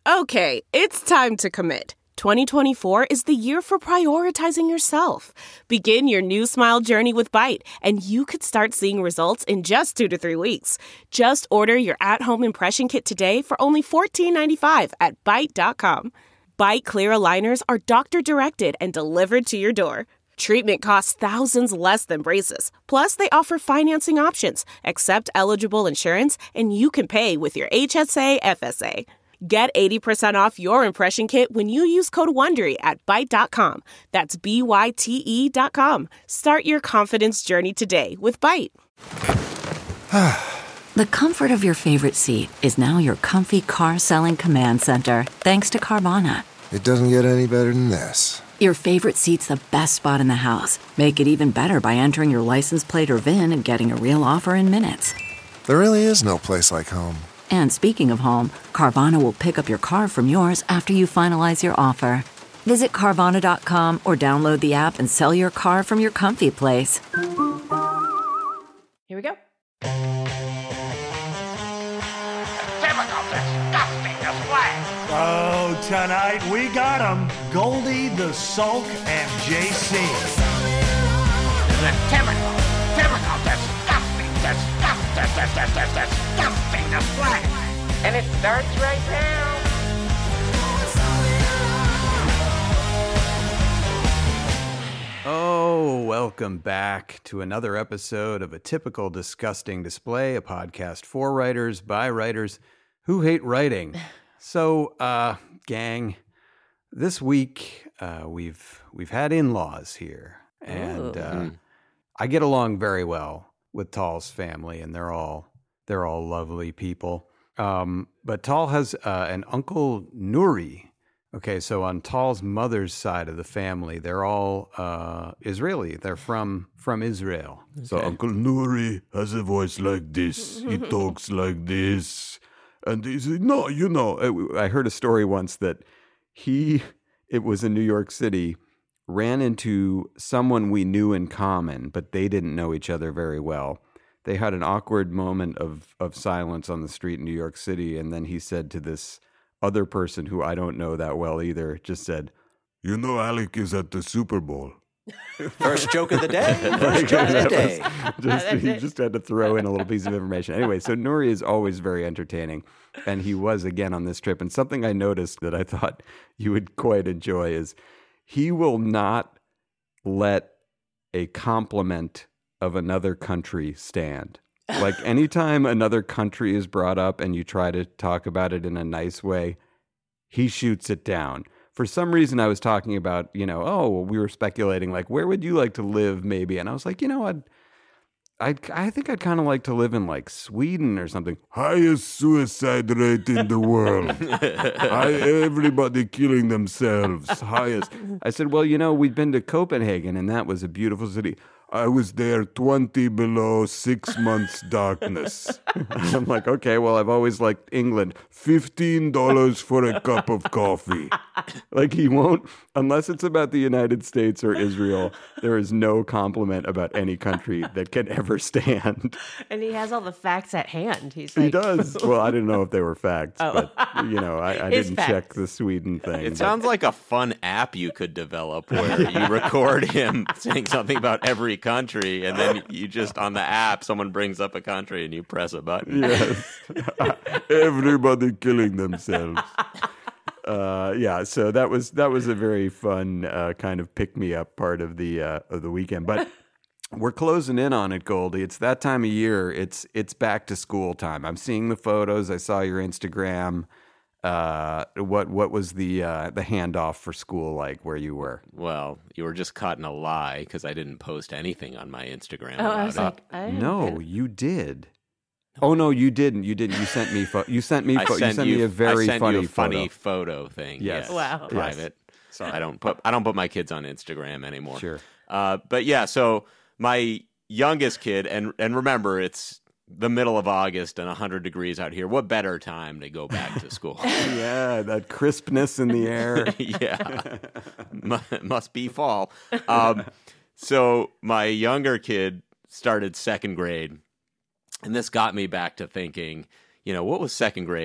Okay, it's time to commit. 2024 is the year for prioritizing yourself. Begin your new smile journey with Byte, and you could start seeing results in just 2 to 3 weeks. Just order your at-home impression kit today for only $14.95 at Byte.com. Byte Clear aligners are doctor-directed and delivered to your door. Treatment costs thousands less than braces. Plus, they offer financing options, accept eligible insurance, and you can pay with your HSA, FSA. Get 80% off your impression kit when you use code WONDERY at Byte.com. That's BYTE.com. Start your confidence journey today with Byte. The comfort of your favorite seat is now your comfy car selling command center, thanks to Carvana. It doesn't get any better than this. Your favorite seat's the best spot in the house. Make it even better by entering your license plate or VIN and getting a real offer in minutes. There really is no place like home. And speaking of home, Carvana will pick up your car from yours after you finalize your offer. Visit Carvana.com or download the app and sell your car from your comfy place. Here we go. Oh, tonight we got them. Goldie, the Sulk, and JC. The typical, disgusting display. And it starts right now. Oh, welcome back to another episode of A Typical Disgusting Display, a podcast for writers by writers who hate writing. So, gang, this week we've had in-laws here, and I get along very well with Tal's family, and they're all lovely people. But Tal has an uncle Nuri. Okay, so on Tal's mother's side of the family, they're all Israeli. They're from Israel. Okay. So Uncle Nuri has a voice like this. He talks like this. And he said, no, you know. I heard a story once that it was in New York City, ran into someone we knew in common, but they didn't know each other very well. They had an awkward moment of silence on the street in New York City, and then he said to this other person who I don't know that well either, just said, you know, Alec is at the Super Bowl. First joke of the day. First joke of the day. He just had to throw in a little piece of information. Anyway, so Nuri is always very entertaining, and he was again on this trip. And something I noticed that I thought you would quite enjoy is he will not let a compliment of another country stand. Like anytime another country is brought up and you try to talk about it in a nice way, he shoots it down. For some reason, I was talking about, we were speculating, like, where would you like to live, maybe? And I was like, I think I'd kind of like to live in, like, Sweden or something. Highest suicide rate in the world. Everybody killing themselves. Highest. I said, well, we've been to Copenhagen, and that was a beautiful city. I was there 20 below, 6 months darkness. I'm like, okay, well, I've always liked England. $15 for a cup of coffee. Like he won't, unless it's about the United States or Israel, there is no compliment about any country that can ever stand. And he has all the facts at hand. He does. Well, I didn't know if they were facts, but, I didn't facts. Check the Sweden thing. It sounds like a fun app you could develop where you record him saying something about every country, and then you just, on the app, someone brings up a country and you press a button. Yes. Everybody killing themselves. So that was a very fun kind of pick-me-up part of the weekend. But we're closing in on it, Goldie. It's that time of year. It's back to school time. I'm seeing the photos. I saw your Instagram. What was the handoff for school like where you were? Well, you were just caught in a lie because I didn't post anything on my Instagram. I was like, no, you did. Oh no, you didn't. You didn't. You sent me. You sent me a very funny photo thing. Yes. Wow. Private. Yes. Sorry. I don't put my kids on Instagram anymore. Sure. But yeah. So my youngest kid, and remember, it's the middle of August and 100 degrees out here. What better time to go back to school? Yeah, that crispness in the air. Yeah, must be fall. So my younger kid started second grade. And this got me back to thinking, what was second grade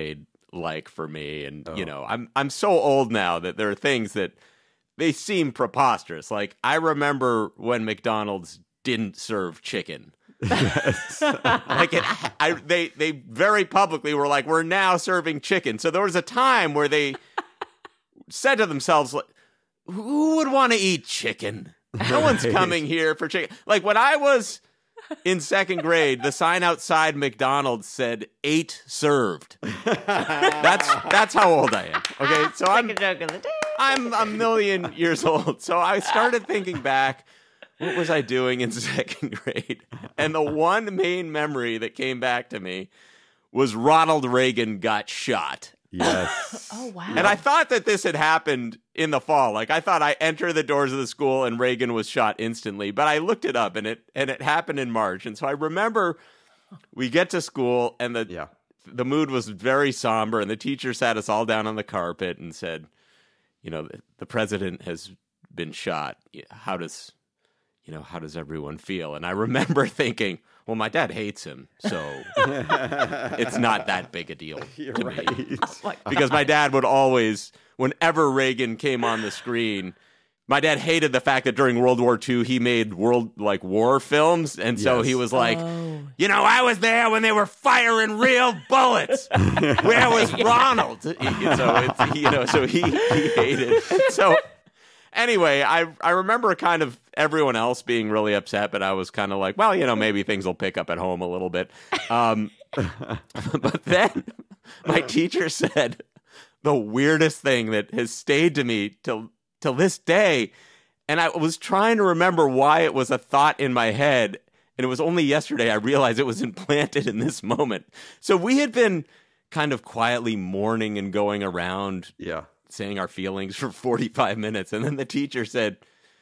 like for me. And, I'm so old now that there are things that they seem preposterous. Like, I remember when McDonald's didn't serve chicken. Yes. Like they very publicly were like, we're now serving chicken. So there was a time where they said to themselves, like, who would want to eat chicken? No one's coming here for chicken. Like, when I was in second grade, the sign outside McDonald's said 8 served. That's how old I am. Okay, so I'm a million years old. So I started thinking back, what was I doing in second grade? And the one main memory that came back to me was Ronald Reagan got shot. Yes. Oh, wow. And I thought that this had happened in the fall. Like, I thought I entered the doors of the school and Reagan was shot instantly. But I looked it up and it happened in March. And so I remember we get to school and the mood was very somber. And the teacher sat us all down on the carpet and said, the president has been shot. How does everyone feel? And I remember thinking, well, my dad hates him, so it's not that big a deal to me. Because my dad would always, whenever Reagan came on the screen, my dad hated the fact that during World War II, he made war films. And so he was like, I was there when they were firing real bullets. Where was Ronald? So he hated it. So anyway, I remember kind of everyone else being really upset, but I was kind of like, well, maybe things will pick up at home a little bit. But then my teacher said the weirdest thing that has stayed to me till this day, and I was trying to remember why it was a thought in my head, and it was only yesterday I realized it was implanted in this moment. So we had been kind of quietly mourning and going around saying our feelings for 45 minutes. And then the teacher said,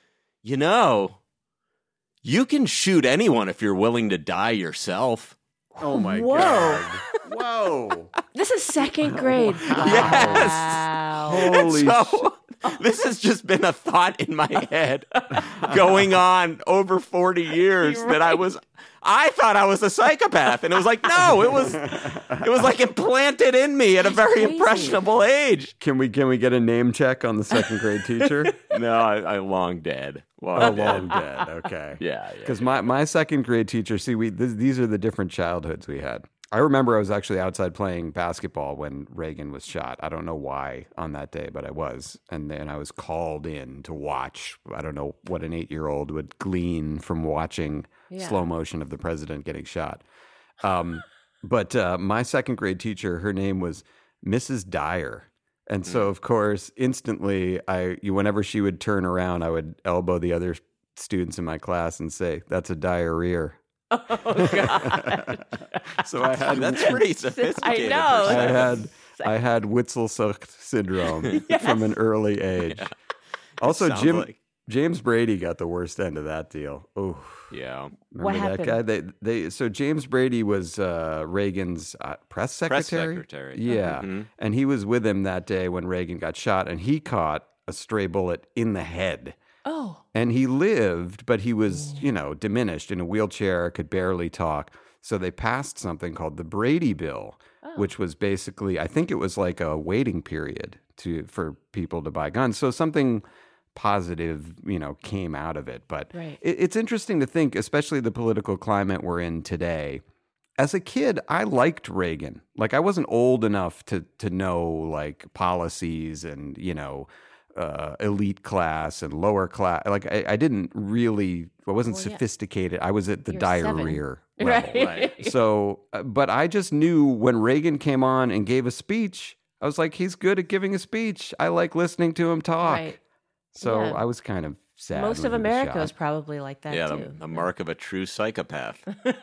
you can shoot anyone if you're willing to die yourself. Oh, my Whoa. God. Whoa. This is second grade. Yes. Wow. Holy So this has just been a thought in my head going on over 40 years that I thought I was a psychopath. And it was like, no, it was like implanted in me at a very impressionable age. Can we get a name check on the second grade teacher? No, I long dead. Long dead. Okay. Yeah. Because my second grade teacher, these are the different childhoods we had. I remember I was actually outside playing basketball when Reagan was shot. I don't know why on that day, but I was. And then I was called in to watch. I don't know what an 8-year-old would glean from watching slow motion of the president getting shot. But my second grade teacher, her name was Mrs. Dyer. And so, of course, instantly, whenever she would turn around, I would elbow the other students in my class and say, "That's a diarrhea." Oh, God. So I had that's pretty sophisticated. I know. I had Witzel-Sucht syndrome from an early age. Yeah. Also, James Brady got the worst end of that deal. Oh, yeah. Remember that guy? So James Brady was Reagan's press secretary. Yeah, and he was with him that day when Reagan got shot, and he caught a stray bullet in the head. Oh. And he lived, but he was, diminished in a wheelchair, could barely talk. So they passed something called the Brady Bill, which was basically, I think it was like a waiting period for people to buy guns. So something positive, came out of it. But it's interesting to think, especially the political climate we're in today. As a kid, I liked Reagan. Like, I wasn't old enough to know, like, policies and, elite class and lower class. Like, I wasn't sophisticated. I was at the diarrhea level. Right. So, but I just knew when Reagan came on and gave a speech, I was like, he's good at giving a speech. I like listening to him talk. Right. So Yeah. I was kind of sad. Most of when he was America is shot. probably like that, too. The mark of a true psychopath.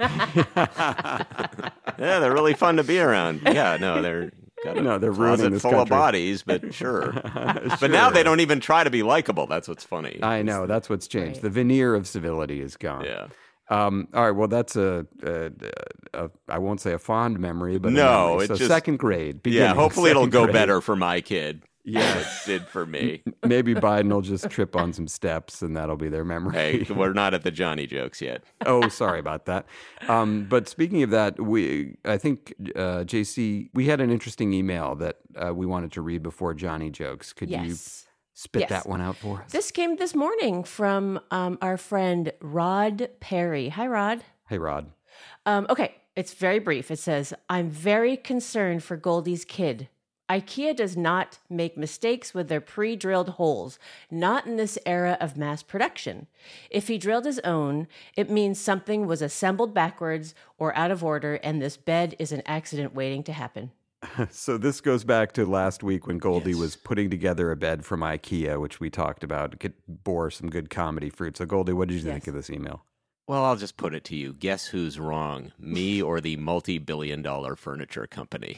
Yeah, they're really fun to be around. Yeah, no, they're got a they're ruining closet this full country. of bodies, but sure. But now they don't even try to be likable. That's what's funny. I know, that's what's changed. Right. The veneer of civility is gone. Yeah. All right. Well, that's I won't say a fond memory, but No, a memory. it's so just second grade. Yeah, beginning, hopefully it'll second go grade. better for my kid. Yes. did for me. Maybe Biden will just trip on some steps and that'll be their memory. Hey, we're not at the Johnny jokes yet. Oh, sorry about that. But speaking of that, I think, JC, we had an interesting email that we wanted to read before Johnny jokes. Could you spit that one out for us? This came this morning from our friend Rod Perry. Hi, Rod. Hey, Rod. Okay, it's very brief. It says, I'm very concerned for Goldie's kid. IKEA does not make mistakes with their pre-drilled holes, not in this era of mass production. If he drilled his own, it means something was assembled backwards or out of order, and this bed is an accident waiting to happen. So this goes back to last week when Goldie was putting together a bed from IKEA, which we talked about. It bore some good comedy fruit. So Goldie, what did you think of this email? Well, I'll just put it to you. Guess who's wrong? Me or the multi-billion-dollar furniture company?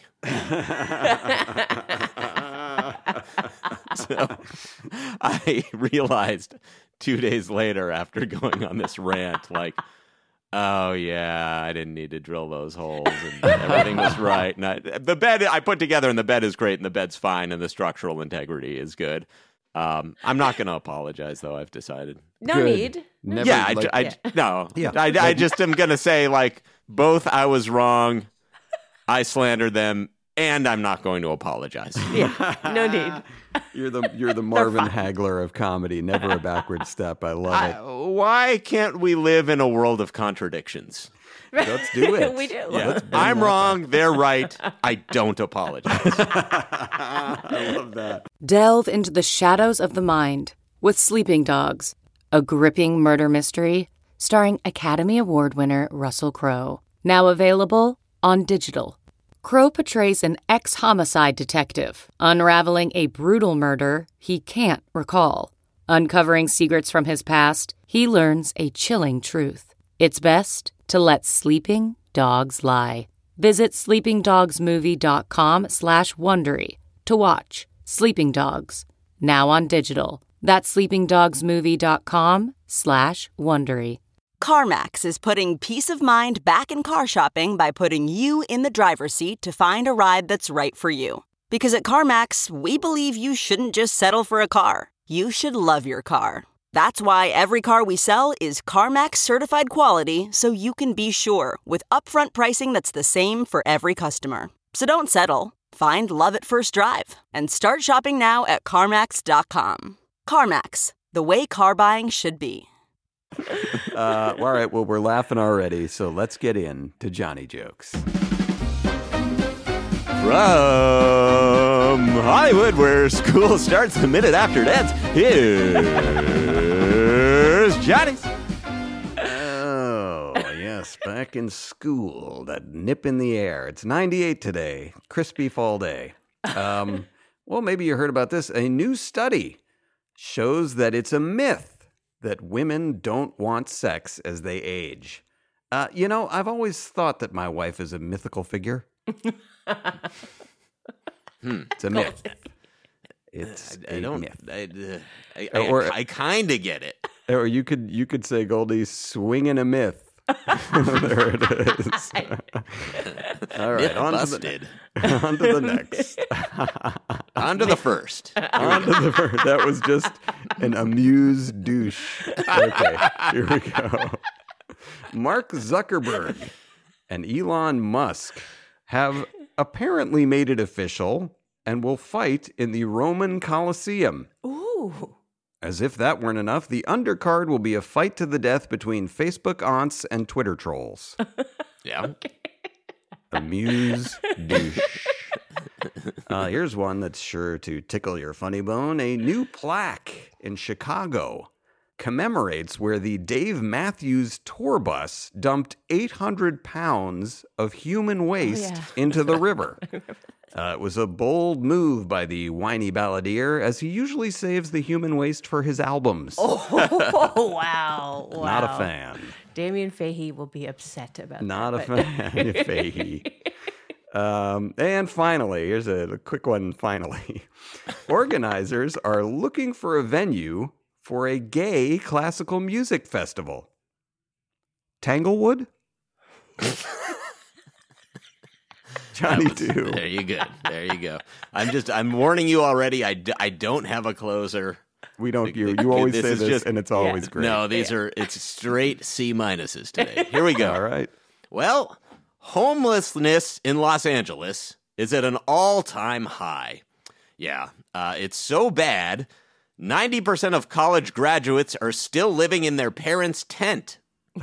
So I realized 2 days later after going on this rant, like, oh, yeah, I didn't need to drill those holes and everything was right. And the bed I put together, and the bed is great, and the bed's fine, and the structural integrity is good. I'm not going to apologize, though, I've decided. No need. Never, Yeah, I just am going to say, like, both I was wrong, I slandered them, and I'm not going to apologize. Yeah, no need. You're the Marvin Hagler of comedy. Never a backward step. I love it. Why can't we live in a world of contradictions? Let's do it. We do. Yeah. I'm wrong. They're right. I don't apologize. I love that. Delve into the shadows of the mind with Sleeping Dogs, a gripping murder mystery starring Academy Award winner Russell Crowe. Now available on digital. Crowe portrays an ex-homicide detective unraveling a brutal murder he can't recall. Uncovering secrets from his past, he learns a chilling truth. It's best to let sleeping dogs lie. Visit sleepingdogsmovie.com/Wondery to watch Sleeping Dogs, now on digital. That's sleepingdogsmovie.com/Wondery. CarMax is putting peace of mind back in car shopping by putting you in the driver's seat to find a ride that's right for you. Because at CarMax, we believe you shouldn't just settle for a car. You should love your car. That's why every car we sell is CarMax certified quality, so you can be sure with upfront pricing that's the same for every customer. So don't settle. Find love at first drive and start shopping now at CarMax.com. CarMax, the way car buying should be. All right, well, we're laughing already, so let's get into Johnny jokes. From Hollywood, where school starts the minute after dance, here's Johnny's. Oh, yes, back in school, that nip in the air. It's 98 today, crispy fall day. Well, maybe you heard about this. A new study shows that it's a myth that women don't want sex as they age. I've always thought that my wife is a mythical figure. It's a myth. It's a myth. I kind of get it. Or you could say, Goldie, swinging a myth. There it is. All right, Myth busted. On to the next. On to the first. On to the first. That was just an amused douche. Okay, here we go. Mark Zuckerberg and Elon Musk have apparently made it official and will fight in the Roman Colosseum. Ooh. As if that weren't enough, the undercard will be a fight to the death between Facebook aunts and Twitter trolls. Yeah. Okay. Amuse douche. Here's one that's sure to tickle your funny bone. A new plaque in Chicago commemorates where the Dave Matthews tour bus dumped 800 pounds of human waste into the river. It was a bold move by the whiny balladeer, as he usually saves the human waste for his albums. Oh, wow. Not a fan. Damien Fahey will be upset about Not that. a fan, Fahey. And finally, here's a quick one finally. Organizers are looking for a venue for a gay classical music festival. Tanglewood? Johnny 2. There you go. There you go. I'm warning you already. I don't have a closer. We don't. You always say this, and it's always great. No, it's straight C minuses today. Here we go. All right. Well, homelessness in Los Angeles is at an all-time high. Yeah, it's so bad, 90% of college graduates are still living in their parents' tent.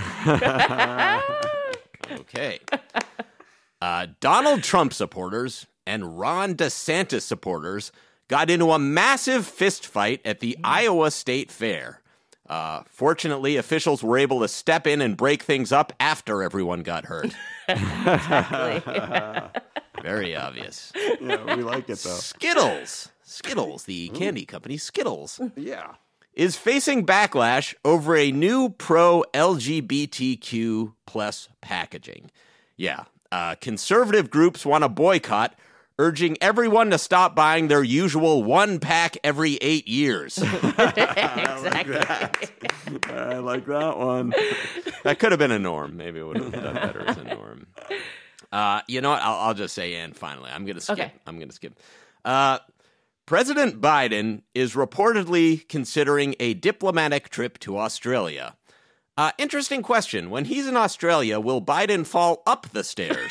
Okay. Donald Trump supporters and Ron DeSantis supporters got into a massive fist fight at the Iowa State Fair. Fortunately, officials were able to step in and break things up after everyone got hurt. Exactly. Very obvious. Yeah, we like it, though. Skittles, the candy company Skittles. Yeah. Is facing backlash over a new pro-LGBTQ plus packaging. Yeah. Conservative groups want to boycott, urging everyone to stop buying their usual one pack every 8 years. Exactly. I like that one. That could have been a norm. Maybe it would have done better as a norm. You know what? I'll just say, and finally, I'm going to skip. Okay. I'm going to skip. President Biden is reportedly considering a diplomatic trip to Australia. Interesting question. When he's in Australia, will Biden fall up the stairs?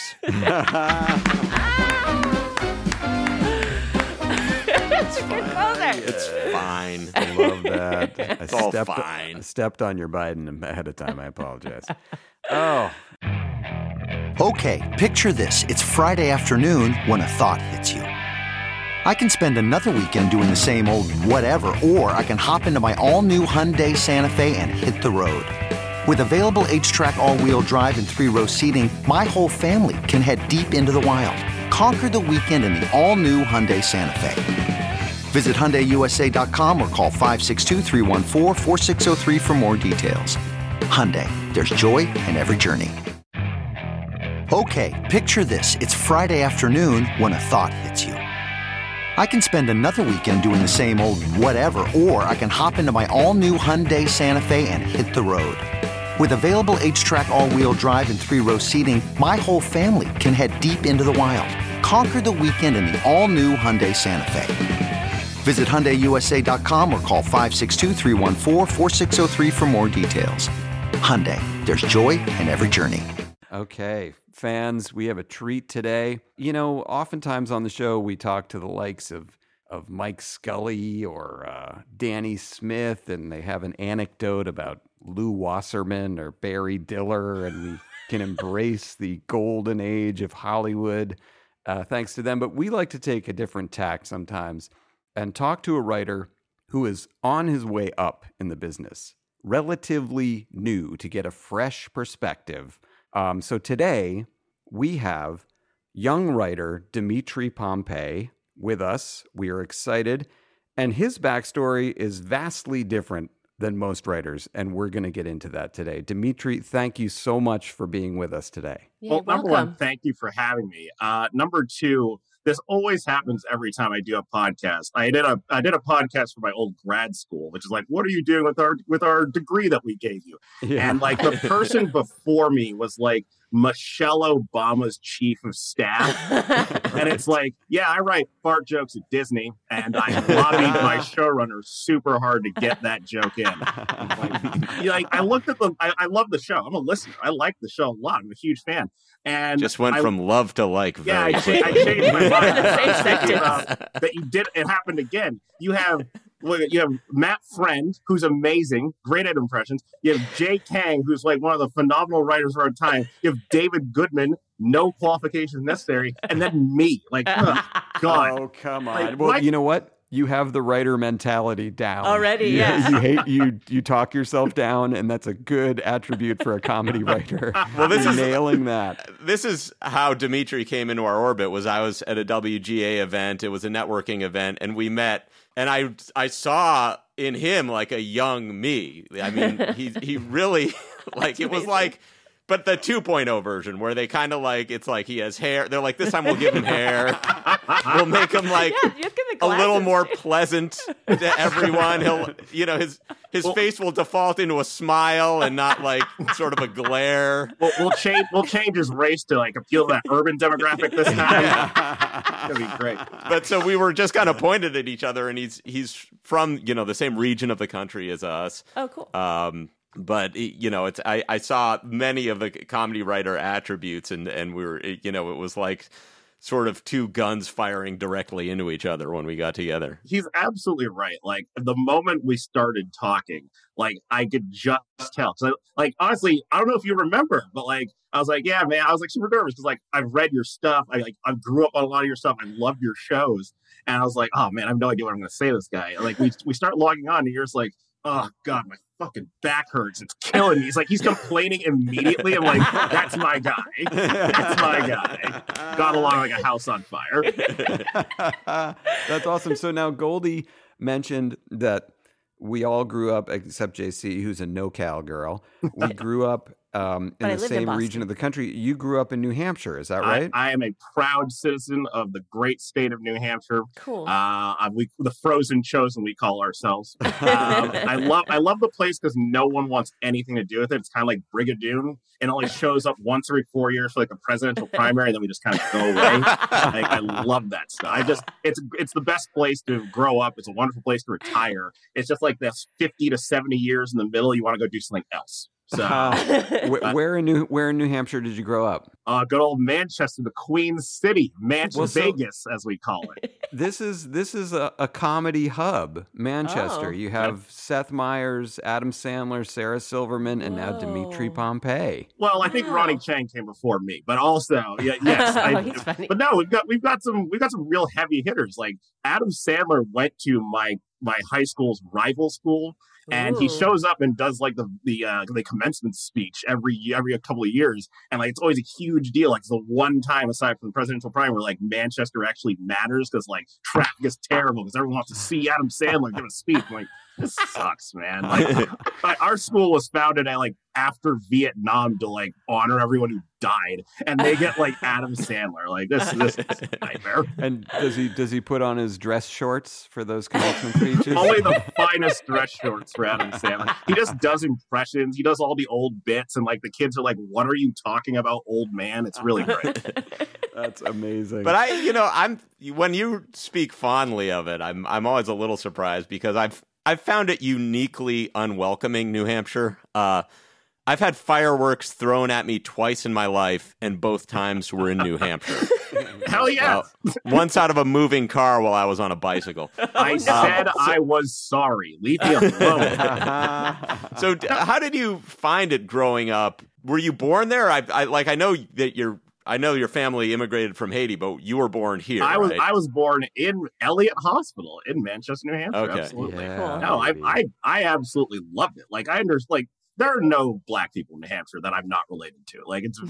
That's a good closer. It's fine. I love that. It's all fine. I stepped on your Biden ahead of time. I apologize. Oh. Okay, picture this. It's Friday afternoon when a thought hits you. I can spend another weekend doing the same old whatever, or I can hop into my all-new Hyundai Santa Fe and hit the road. With available H-Track all-wheel drive and 3-row seating, my whole family can head deep into the wild. Conquer the weekend in the all-new Hyundai Santa Fe. Visit HyundaiUSA.com or call 562-314-4603 for more details. Hyundai, there's joy in every journey. Okay, picture this. It's Friday afternoon when a thought hits you. I can spend another weekend doing the same old whatever, or I can hop into my all-new Hyundai Santa Fe and hit the road. With available H-Track all-wheel drive and 3-row seating, my whole family can head deep into the wild. Conquer the weekend in the all-new Hyundai Santa Fe. Visit HyundaiUSA.com or call 562-314-4603 for more details. Hyundai, there's joy in every journey. Okay, fans, we have a treat today. You know, oftentimes on the show, we talk to the likes of Mike Scully or Danny Smith, and they have an anecdote about Lou Wasserman or Barry Diller, and we can embrace the golden age of Hollywood thanks to them. But we like to take a different tack sometimes and talk to a writer who is on his way up in the business, relatively new, to get a fresh perspective. So today we have young writer Dimitri Pompey with us. We are excited. And his backstory is vastly different than most writers. And we're going to get into that today. Dimitri, thank you so much for being with us today. Yeah, well, number one, thank you for having me. Number two, this always happens every time I do a podcast. I did a podcast for my old grad school, which is like, what are you doing with our degree that we gave you? Yeah. And like the person before me was like Michelle Obama's chief of staff. And it's like, yeah, I write fart jokes at Disney, and I lobbied my showrunner super hard to get that joke in. I looked at I love the show. I'm a listener. I like the show a lot. I'm a huge fan. And just went from love to like. I changed my mind. That you did. It happened again. You have Matt Friend, who's amazing, great at impressions. You have Jay Kang, who's like one of the phenomenal writers of our time. You have David Goodman, no qualifications necessary, and then me. Like, God. Oh, come on. Well, you know what? You have the writer mentality down already. Yeah, you talk yourself down, and that's a good attribute for a comedy writer. Well, this is nailing that. This is how Dimitri came into our orbit. I was at a WGA event. It was a networking event, and we met. And I saw in him like a young me. I mean, he really like it was like. But the 2.0 version where they kind of like, it's like he has hair. They're like, this time we'll give him hair. We'll make him like a little more pleasant to everyone. His face will default into a smile and not like sort of a glare. We'll change his race to like appeal to that urban demographic this time. It's gonna be great. But so we were just kind of pointed at each other, and he's from the same region of the country as us. Oh, cool. But it's I saw many of the comedy writer attributes, and we were it was like sort of two guns firing directly into each other when we got together. He's absolutely right. Like the moment we started talking, like I could just tell. So, like honestly, I don't know if you remember, but like I was like, yeah, man, I was like super nervous because like I've read your stuff. I grew up on a lot of your stuff. I loved your shows, and I was like, oh man, I have no idea what I'm going to say to this guy. Like we start logging on, and you're just like, oh God, my fucking back hurts. It's killing me. He's complaining immediately. I'm like, that's my guy. That's my guy. Got along like a house on fire. That's awesome. So now Goldie mentioned that we all grew up, except JC, who's a NoCal girl. We grew up in the same region of the country. You grew up in New Hampshire, is that right? I am a proud citizen of the great state of New Hampshire. Cool. The frozen chosen, we call ourselves. I love the place because no one wants anything to do with it. It's kind of like Brigadoon. It only shows up once every 4 years for like a presidential primary, and then we just kind of go away. I love that stuff. It's the best place to grow up. It's a wonderful place to retire. It's just like this 50 to 70 years in the middle. You want to go do something else. So, where in New Hampshire did you grow up? Good old Manchester, the Queen City, Vegas, as we call it. This is a comedy hub, Manchester. You have Seth Meyers, Adam Sandler, Sarah Silverman, and now Dimitri Pompey. Well, I think Ronnie Chang came before me, but also yes, he's funny. But no, we've got some real heavy hitters. Like Adam Sandler went to my high school's rival school. And he shows up and does like the commencement speech every couple of years, and like it's always a huge deal. Like it's the one time aside from the presidential primary where like Manchester actually matters because like traffic is terrible because everyone wants to see Adam Sandler give a speech. I'm like, this sucks, man. Like our school was founded at like after Vietnam to like honor everyone who died, and they get like Adam Sandler. Like this is a nightmare. And does he put on his dress shorts for those commencement speeches? Only the finest dress shorts for Adam Sandler. He just does impressions. He does all the old bits, and like the kids are like, "What are you talking about, old man?" It's really great. That's amazing. But when you speak fondly of it, I'm always a little surprised because I've found it uniquely unwelcoming, New Hampshire. I've had fireworks thrown at me twice in my life, and both times were in New Hampshire. Hell yeah! Once out of a moving car while I was on a bicycle. I said I was sorry. Leave me alone. So how did you find it growing up? Were you born there? I know that I know your family immigrated from Haiti, but you were born here. I was born in Elliott Hospital in Manchester, New Hampshire. Okay. Absolutely. Yeah, Cool. No, I absolutely loved it. Like I understand. Like there are no black people in New Hampshire that I'm not related to. Like it's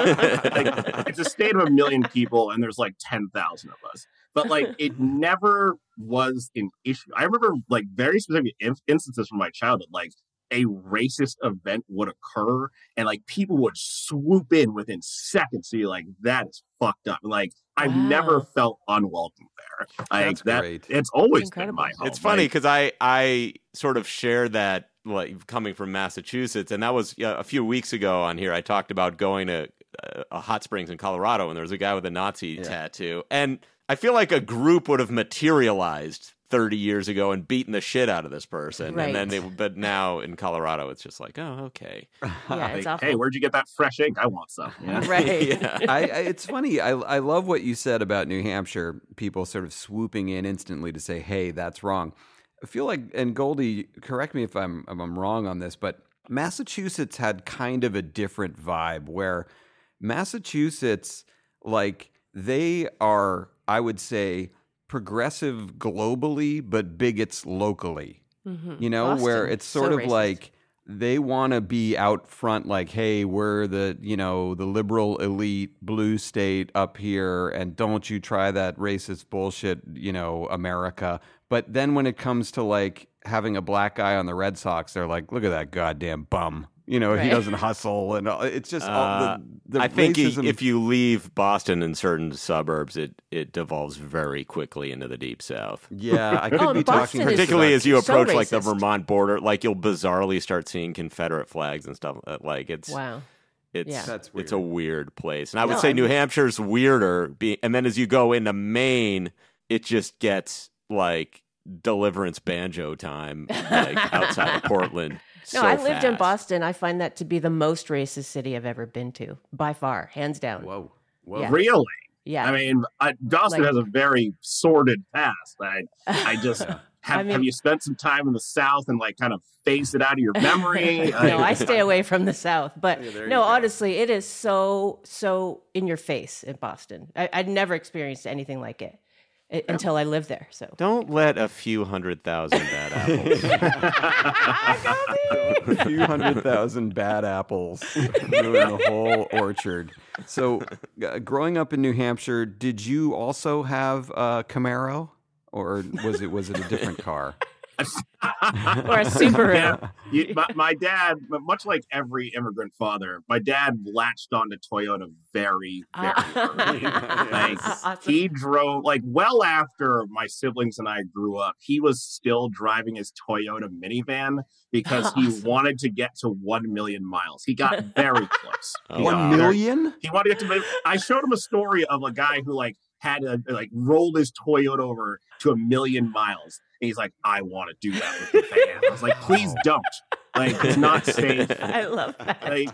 a state of 1 million people, and there's like 10,000 of us. But like it never was an issue. I remember like very specific instances from my childhood, like a racist event would occur and like people would swoop in within seconds. So you're like, that is fucked up. And like I've never felt unwelcome there. That's great. It's always been my home. It's funny because I sort of share that, like coming from Massachusetts, and that was a few weeks ago on here. I talked about going to hot springs in Colorado, and there was a guy with a Nazi tattoo, and I feel like a group would have materialized 30 years ago and beaten the shit out of this person. Right. And then but now in Colorado, it's just like, oh, okay. Yeah, it's awful. Hey, where'd you get that fresh ink? I want some. Yeah. Right. Yeah. It's funny. I love what you said about New Hampshire, people sort of swooping in instantly to say, hey, that's wrong. I feel like, and Goldie, correct me if I'm wrong on this, but Massachusetts had kind of a different vibe where Massachusetts, like, they are, I would say, progressive globally, but bigots locally. Mm-hmm. You know, Boston, where it's sort of racist. like they want to be out front, like, hey, we're the liberal elite blue state up here, and don't you try that racist bullshit, America. But then when it comes to like having a black guy on the Red Sox, they're like, look at that goddamn bum. He Right. doesn't hustle, and it's just all the I think racism. if you leave Boston in certain suburbs, it devolves very quickly into the deep south. Yeah, I could Oh, be Boston talking is Particularly as you so approach like the racist. Vermont border, like you'll bizarrely start seeing Confederate flags and stuff. Like it's Wow. it's Yeah. That's weird. it's a weird place, and I would No, say I New mean- Hampshire's weirder. And then as you go into Maine, it just gets like Deliverance banjo time, like outside of Portland. No, so I lived in fast. Boston. I find that to be the most racist city I've ever been to, by far, hands down. Whoa. Yeah. Really? Yeah. I mean, Boston Like- has a very sordid past. I just have mean- you spent some time in the South and like kind of phased it out of your memory? No, I stay away from the South. But Yeah, there you no, go. honestly, it is so in your face in Boston. I'd never experienced anything like it until I lived there. So Don't let a few 100,000 bad apples. A few 100,000 bad apples ruin the whole orchard. So, growing up in New Hampshire, did you also have a Camaro, or was it a different car? or a Subaru. My dad, much like every immigrant father, my dad latched onto Toyota very, very early. Like, Awesome. he drove, like, well after my siblings and I grew up, he was still driving his Toyota minivan because he wanted to get to 1 million miles. He got very close. Oh, 1 million? He wanted to get to. I showed him a story of a guy who had rolled his Toyota over to 1 million miles, and he's like, "I want to do that with the van." I was like, "Please don't. Like, it's not safe." I love that. Like,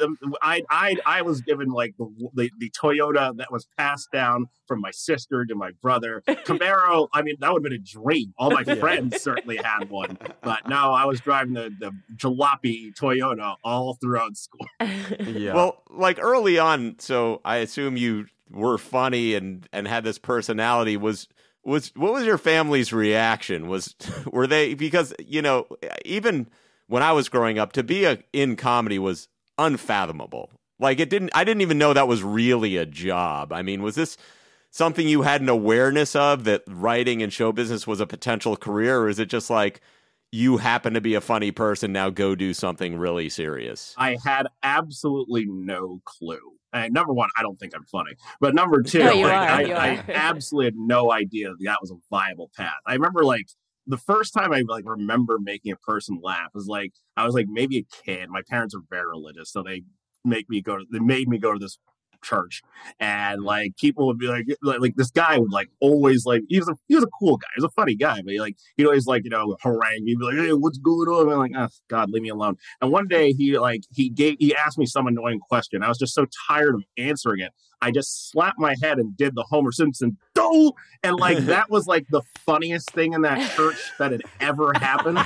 I was given like the Toyota that was passed down from my sister to my brother. Camaro, I mean, that would have been a dream. All my friends certainly had one, but no, I was driving the jalopy Toyota all throughout school. Yeah. Well, like early on, so I assume you were funny and had this personality. Was what was your family's reaction? Were they, because even when I was growing up, to be in comedy was unfathomable. Like I didn't even know that was really a job. I mean, was this something you had an awareness of, that writing and show business was a potential career, or is it just like you happen to be a funny person, now go do something really serious? I had absolutely no clue. Number one, I don't think I'm funny. But number two, No, you I are. absolutely had no idea that was a viable path. I remember the first time I remember making a person laugh was I was maybe a kid. My parents are very religious, so they made me go to this church, and people would be like this guy would always he was a cool guy, he was a funny guy, but he'd always harangue me, be like, "Hey, what's going on?" I'm like, "Oh God, leave me alone." And one day he asked me some annoying question. I was just so tired of answering it, I just slapped my head and did the Homer Simpson "do," and that was the funniest thing in that church that had ever happened.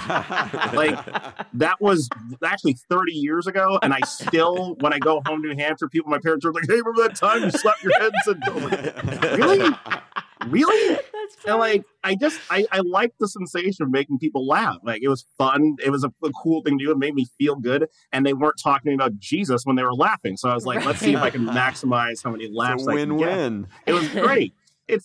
That was actually 30 years ago, and I still, when I go home to New Hampshire, my parents are like, "Hey, remember that time you slapped your head?" And said, "Really? Really?" And I liked the sensation of making people laugh. It was fun. It was a cool thing to do. It made me feel good. And they weren't talking about Jesus when they were laughing. So I was like, let's see if I can maximize how many laughs It's a I can get. win-win. It was great. It's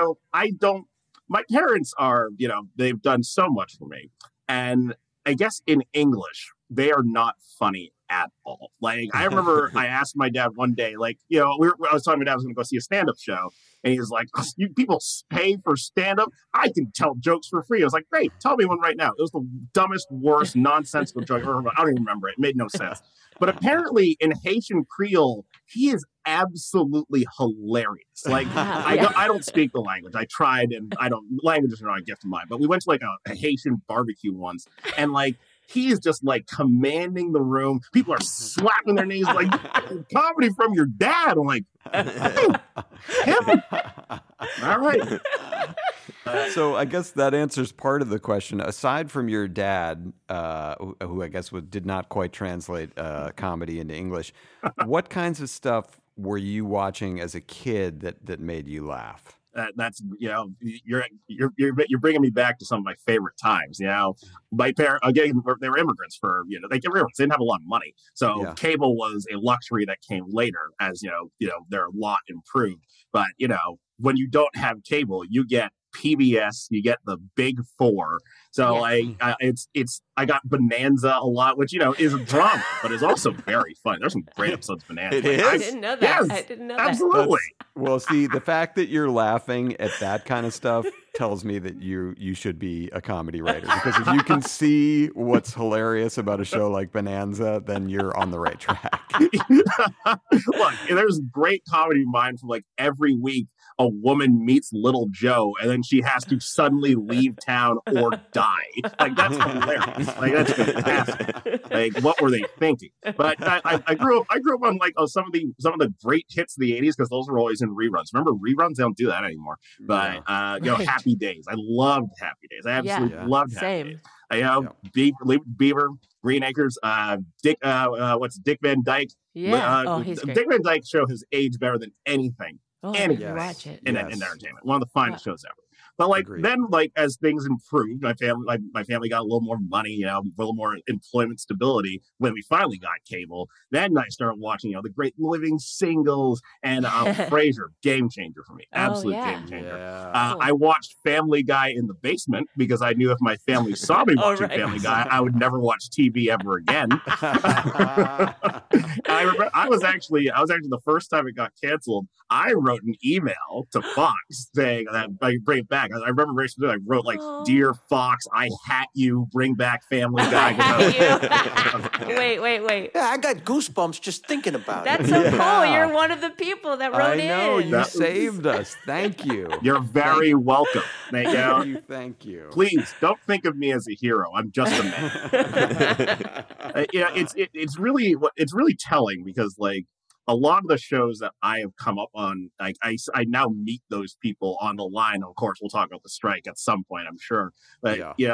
my parents are, they've done so much for me. And I guess in English, they are not funny at all. I remember I asked my dad one day, I was telling my dad I was going to go see a stand-up show. And he was like, "You people pay for stand-up? I can tell jokes for free." I was like, "Great, tell me one right now." It was the dumbest, worst, nonsensical joke I've ever heard. I don't even remember it. It made no sense. But apparently in Haitian Creole, he is absolutely hilarious. I don't speak the language. I tried, and languages are not a gift of mine. But we went to a Haitian barbecue once, and he is just commanding the room. People are slapping their knees comedy from your dad. I'm like, "Hey, him." All right. So I guess that answers part of the question. Aside from your dad, who I guess did not quite translate comedy into English, what kinds of stuff were you watching as a kid that made you laugh? That's you're bringing me back to some of my favorite times. My parents, again, they were immigrants for they didn't have a lot of money, so cable was a luxury that came later as they're a lot improved. But when you don't have cable, you get PBS, you get the Big Four. So I got Bonanza a lot, which is a drama, but is also very fun. There's some great episodes of Bonanza. It is? I didn't know that. Yes, I didn't know absolutely. Well, see, the fact that you're laughing at that kind of stuff tells me that you should be a comedy writer, because if you can see what's hilarious about a show like Bonanza, then you're on the right track. Look, there's great comedy in mind from like every week a woman meets Little Joe and then she has to suddenly leave town or die. Like, that's hilarious. Like, that's fantastic. Like, what were they thinking? But I grew up on like some of the great hits of the 80s, because those were always in reruns. Remember reruns? They don't do that anymore. But Happy Days. I loved Happy Days. I absolutely loved Happy Days. Beaver, Green Acres, Dick Van Dyke? Yeah. He's great. Dick Van Dyke show has aged better than anything. Watch it. In entertainment. One of the finest shows ever. But like then, like as things improved, my family got a little more money, a little more employment stability. When we finally got cable, then I started watching, The Great Living Singles and Frasier. Game changer for me, absolute game changer. Yeah. I watched Family Guy in the basement because I knew if my family saw me watching Family Guy, I would never watch TV ever again. I remember I was actually the first time it got canceled, I wrote an email to Fox saying that I bring it back. I remember very specifically, I wrote like, "Dear Fox, I hat you, bring back Family Guy." Wait. Yeah, I got goosebumps just thinking about it. That's so cool. You're one of the people that wrote in. I know, you saved us. Thank you. You're very welcome. Thank you. Please don't think of me as a hero. I'm just a man. It's really telling, because like a lot of the shows that I have come up on, like I now meet those people on the line. Of course, we'll talk about the strike at some point, I'm sure. But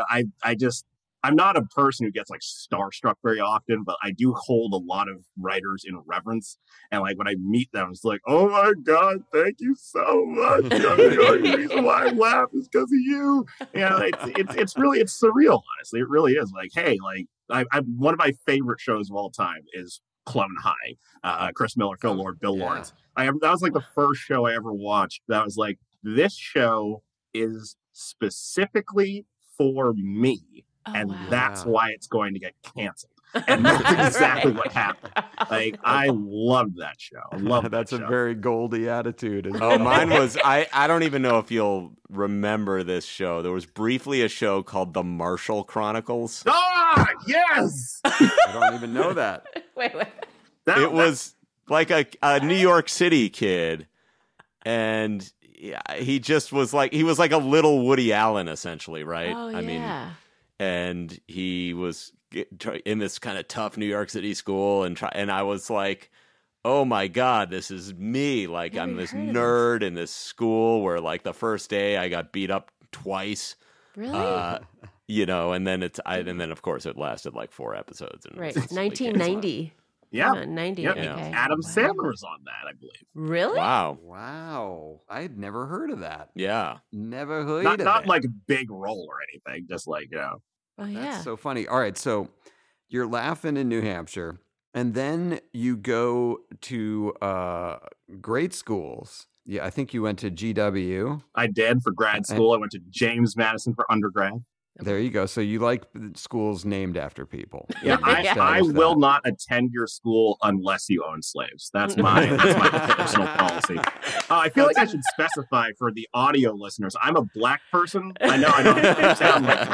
I'm not a person who gets like starstruck very often, but I do hold a lot of writers in reverence. And like when I meet them, it's like, oh my God, thank you so much. The reason why I laugh is because of you. It's surreal, honestly. It really is. Like, hey, like I one of my favorite shows of all time is Clone High. Chris Miller, Phil Lord, Bill Lawrence. That was like the first show I ever watched that was like, this show is specifically for me. That's why it's going to get canceled. And that's exactly what happened. Like, I loved that show. I love that's that show. A very Goldie attitude. Mine was, I don't even know if you'll remember this show. There was briefly a show called The Marshall Chronicles. Ah, yes! I don't even know that. Wait. It was like a New York City kid, and he just was like, he was like a little Woody Allen, essentially, right? Oh, I mean, and he was in this kind of tough New York City school, and I was like, oh my God, this is me. Like, I'm this nerd in this school where like the first day I got beat up twice. Really? And then of course it lasted like 4 episodes. And right. 1990. Yeah. 90. Yep. Okay. Adam Sandler was on that, I believe. Really? Wow. I had never heard of that. Yeah. Never heard of it. Not like a big role or anything, just like, Oh, yeah. That's so funny. All right, so you're laughing in New Hampshire, and then you go to great schools. Yeah, I think you went to GW. I did for grad school. I went to James Madison for undergrad. There you go. So you like schools named after people. Yeah, I will not attend your school unless you own slaves. That's my personal policy. I feel like I should specify for the audio listeners, I'm a black person. I know I don't sound like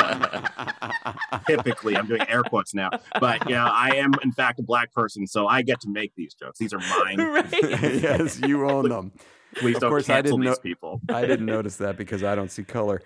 that. Typically, I'm doing air quotes now. But, I am, in fact, a black person, so I get to make these jokes. These are mine. Right. Yes, you own them. Please don't cancel these people. I didn't notice that because I don't see color.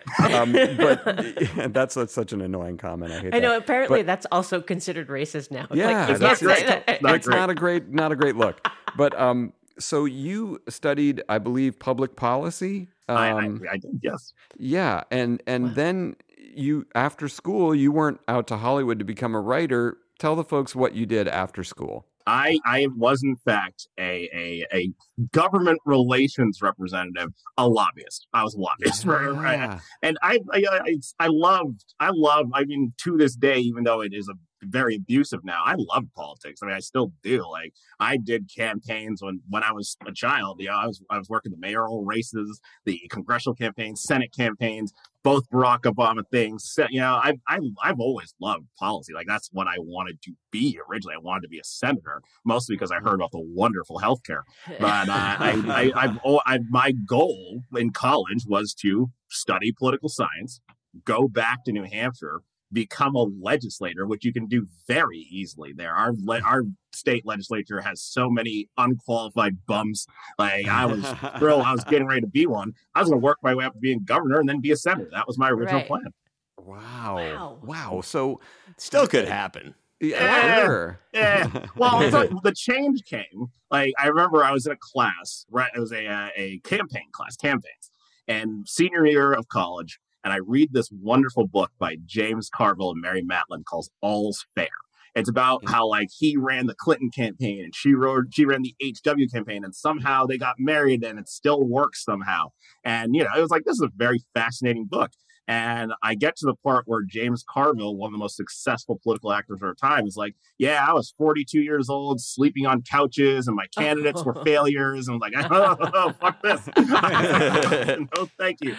But that's such an annoying comment. I know. Apparently, that's also considered racist now. Yeah, that's great. It's not a great look. But so you studied, I believe, public policy. I did, yes. Yeah, and then you, after school, you weren't out to Hollywood to become a writer. Tell the folks what you did after school. I was, in fact, a government relations representative, a lobbyist. I was a lobbyist. Yeah. And I mean, to this day, even though it is a very abusive now. I love politics. I mean, I still do. Like, I did campaigns when I was a child. You know, I was working the mayoral races, the congressional campaigns, Senate campaigns, both Barack Obama things. You know, I've always loved policy. Like, that's what I wanted to be originally. I wanted to be a senator, mostly because I heard about the wonderful healthcare. But my goal in college was to study political science, go back to New Hampshire, become a legislator, which you can do very easily there. Our state legislature has so many unqualified bums. Like, I was thrilled I was getting ready to be one. I was going to work my way up to being governor and then be a senator. That was my original plan. Wow. So still could happen. Sure. Well, the change came. Like, I remember I was in a class, right? It was a campaign class, campaigns, and senior year of college. And I read this wonderful book by James Carville and Mary Matlin called All's Fair. It's about how, like, he ran the Clinton campaign and she ran the HW campaign, and somehow they got married and it still works somehow. And, you know, it was like, this is a very fascinating book. And I get to the part where James Carville, one of the most successful political actors of our time, is like, yeah, I was 42 years old, sleeping on couches, and my candidates were failures. And I'm like, oh, fuck this. No, thank you.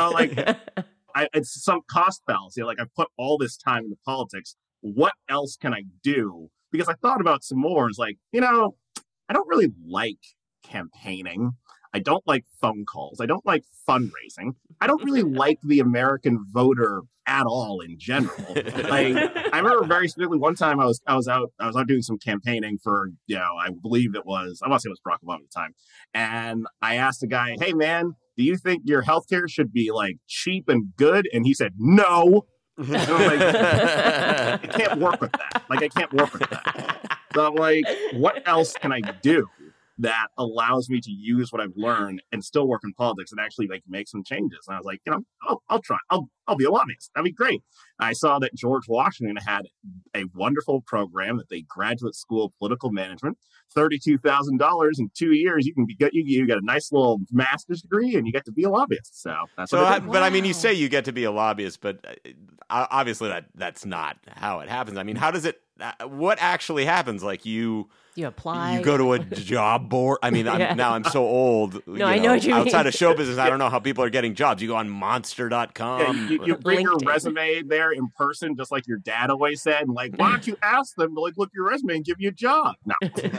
It's some cost fallacy. Like, I've put all this time into politics. What else can I do? Because I thought about some more. It's like, you know, I don't really like campaigning. I don't like phone calls. I don't like fundraising. I don't really like the American voter at all in general. Like, I remember very specifically one time I was out doing some campaigning for, you know, I believe it was, I want to say it was Barack Obama at the time. And I asked the guy, hey man, do you think your healthcare should be like cheap and good? And he said, no. And I'm like, I can't work with that. Like, I can't work with that. So I'm like, what else can I do that allows me to use what I've learned and still work in politics and actually, like, make some changes? And I was like, you know, I'll try. I'll be a lobbyist. That'd be great. I saw that George Washington had a wonderful program at the Graduate School of Political Management, $32,000 in 2 years. You get a nice little master's degree and you get to be a lobbyist. So that's what I did. But I mean, you say you get to be a lobbyist, but obviously that's not how it happens. I mean, how does it? What actually happens? Like, you apply, you go to a job board. I mean, now I'm so old. I know what you mean. Outside of show business, I don't know how people are getting jobs. You go on monster.com. You bring your resume there in person, just like your dad always said. And, like, why don't you ask them to, like, look at your resume and give you a job? No.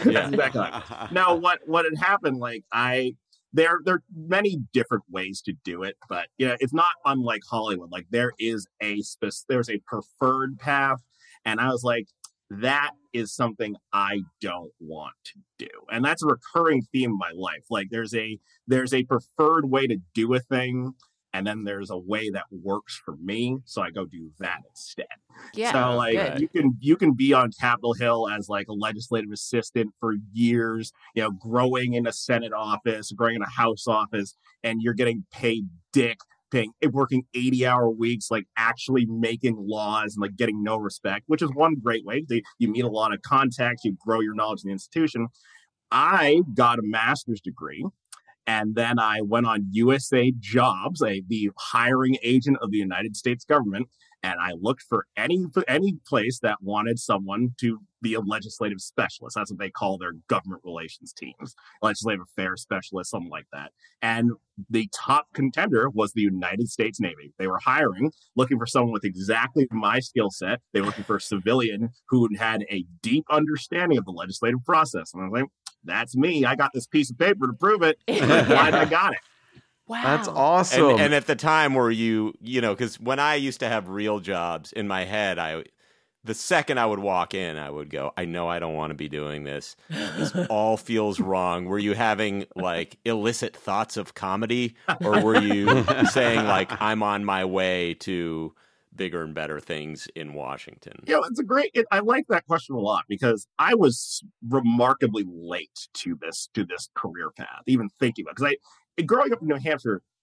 Now, what had happened, like, there are many different ways to do it, but, you know, it's not unlike Hollywood. Like, there's a preferred path. And I was like, that is something I don't want to do. And that's a recurring theme in my life. Like, there's a preferred way to do a thing, and then there's a way that works for me, so I go do that instead. Yeah. So, like, you can be on Capitol Hill as, like, a legislative assistant for years, you know, growing in a Senate office, growing in a House office, and you're getting paid working 80-hour weeks, like, actually making laws and, like, getting no respect, which is one great way. You meet a lot of contacts, you grow your knowledge in the institution. I got a master's degree, and then I went on USA Jobs, the hiring agent of the United States government, and I looked for any place that wanted someone to be a legislative specialist. That's what they call their government relations teams, legislative affairs specialist, something like that. And the top contender was the United States Navy. They were hiring, looking for someone with exactly my skill set. They were looking for a civilian who had a deep understanding of the legislative process. And I was like, that's me. I got this piece of paper to prove it. Glad I got it. Wow. That's awesome. And at the time where you know, because when I used to have real jobs in my head, the second I would walk in, I would go, I know I don't want to be doing this. This all feels wrong. Were you having, like, illicit thoughts of comedy? Or were you saying, like, I'm on my way to bigger and better things in Washington? You know, I like that question a lot, because I was remarkably late to this career path, even thinking about it. Because growing up in New Hampshire,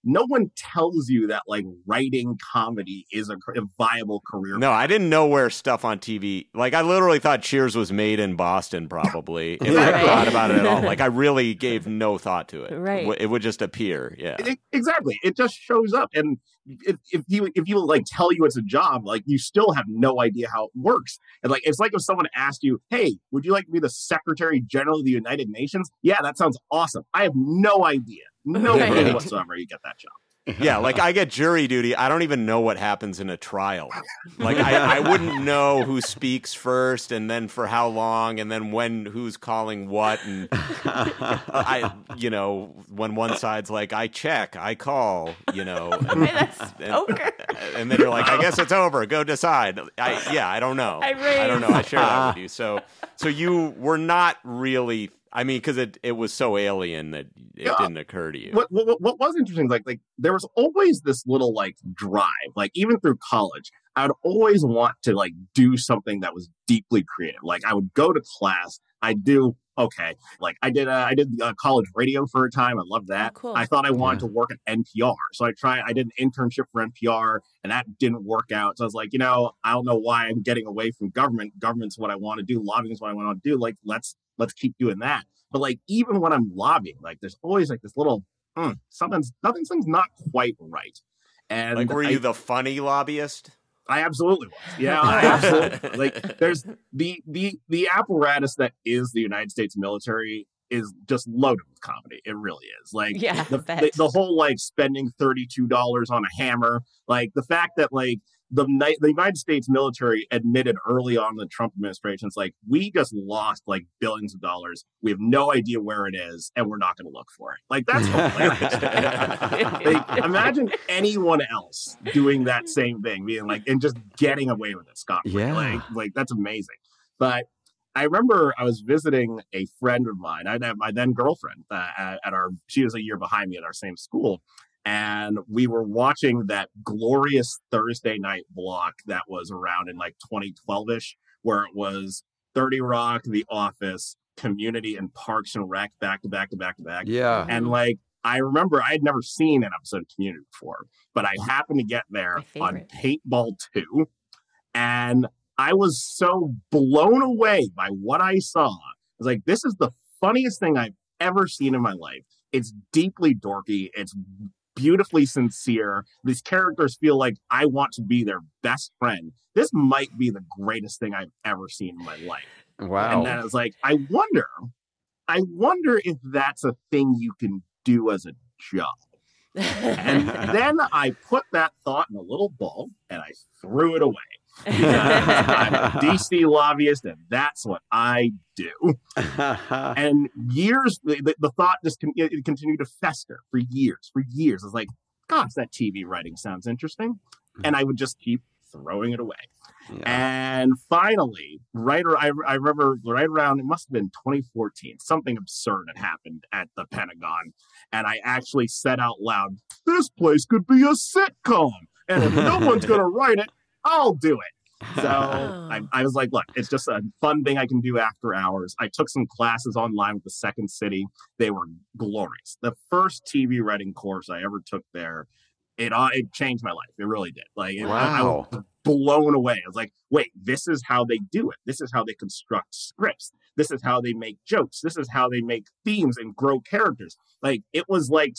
no one tells you that like writing comedy is a viable career. No, I didn't know where stuff on TV, like I literally thought Cheers was made in Boston probably, if I thought about it at all. Like I really gave no thought to it. Right. It would just appear. Yeah. Exactly. It just shows up. And if you like tell you it's a job, like you still have no idea how it works. And like it's like if someone asked you, hey, would you like to be the Secretary General of the United Nations? Yeah, that sounds awesome. I have no idea. No clue whatsoever you get that job. Yeah, like I get jury duty. I don't even know what happens in a trial. Like I wouldn't know who speaks first and then for how long and then who's calling what. And when one side's like, I check, I call, and then you're like, I guess it's over. Go decide. I don't know. I don't know. I share that with you. So you were not really. I mean, because it was so alien that it didn't occur to you. What was interesting, like there was always this little like drive, like even through college, I would always want to like do something that was deeply creative. Like I would go to class, I did college radio for a time. I loved that. Oh, cool. I thought I wanted to work at NPR, so I did an internship for NPR, and that didn't work out. So I was like, I don't know why I'm getting away from government. Government's what I want to do. Lobbying is what I want to do. Like let's keep doing that. But like even when I'm lobbying, like there's always like this little nothing's not quite right. And like, were you the funny lobbyist? I absolutely was. Yeah, I absolutely. Like there's the apparatus that is the United States military is just loaded with comedy. It really is. Like the whole like spending $32 on a hammer, like the fact that like the United States military admitted early on in the Trump administration, it's like, we just lost like billions of dollars. We have no idea where it is, and we're not going to look for it. Like, that's hilarious. Like, imagine anyone else doing that same thing, being like, and just getting away with it, Scott. Yeah. Like that's amazing. But I remember I was visiting a friend of mine. I had my then girlfriend she was a year behind me at our same school. And we were watching that glorious Thursday night block that was around in like 2012-ish, where it was 30 Rock, The Office, Community, and Parks and Rec back to back to back to back. Yeah. And like, I remember I had never seen an episode of Community before, but I happened to get there on Paintball 2. And I was so blown away by what I saw. I was like, this is the funniest thing I've ever seen in my life. It's deeply dorky. It's beautifully sincere. These characters feel like I want to be their best friend. This might be the greatest thing I've ever seen in my life. Wow. And then I was like, I wonder if that's a thing you can do as a job. And then I put that thought in a little ball and I threw it away. I'm a DC lobbyist, and that's what I do. And years, the thought just continued to fester for years. I was like, gosh, that TV writing sounds interesting. And I would just keep throwing it away. Yeah. And finally, I remember right around, it must have been 2014, something absurd had happened at the Pentagon. And I actually said out loud, this place could be a sitcom. And if no one's going to write it, I'll do it. So I was like, look, it's just a fun thing I can do after hours. I took some classes online with the Second City. They were glorious. The first TV writing course I ever took there, it changed my life. It really did. Like, I was blown away. I was like, wait, this is how they do it. This is how they construct scripts. This is how they make jokes. This is how they make themes and grow characters. Like, it was like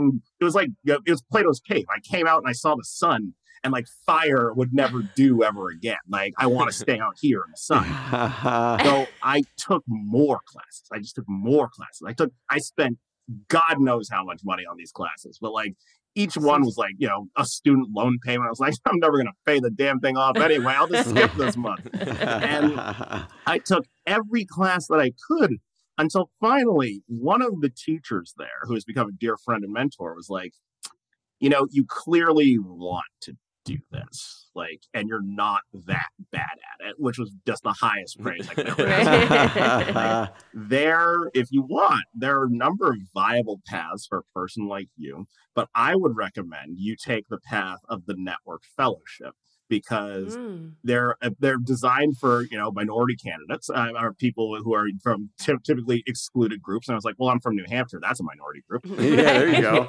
Plato's Cave. I came out and I saw the sun. And like fire would never do ever again. Like, I want to stay out here in the sun. So I took more classes. I just took more classes. I spent God knows how much money on these classes. But like each one was like, a student loan payment. I was like, I'm never going to pay the damn thing off anyway. I'll just skip this month. And I took every class that I could until finally one of the teachers there, who has become a dear friend and mentor, was like, you clearly want to do this, like, and you're not that bad at it, which was just the highest praise I could ever have. If you want, there are a number of viable paths for a person like you, but I would recommend you take the path of the network fellowship, because they're designed for, you know, minority candidates, or people who are from typically excluded groups. And I was like, well, I'm from New Hampshire. That's a minority group. Yeah, there you go.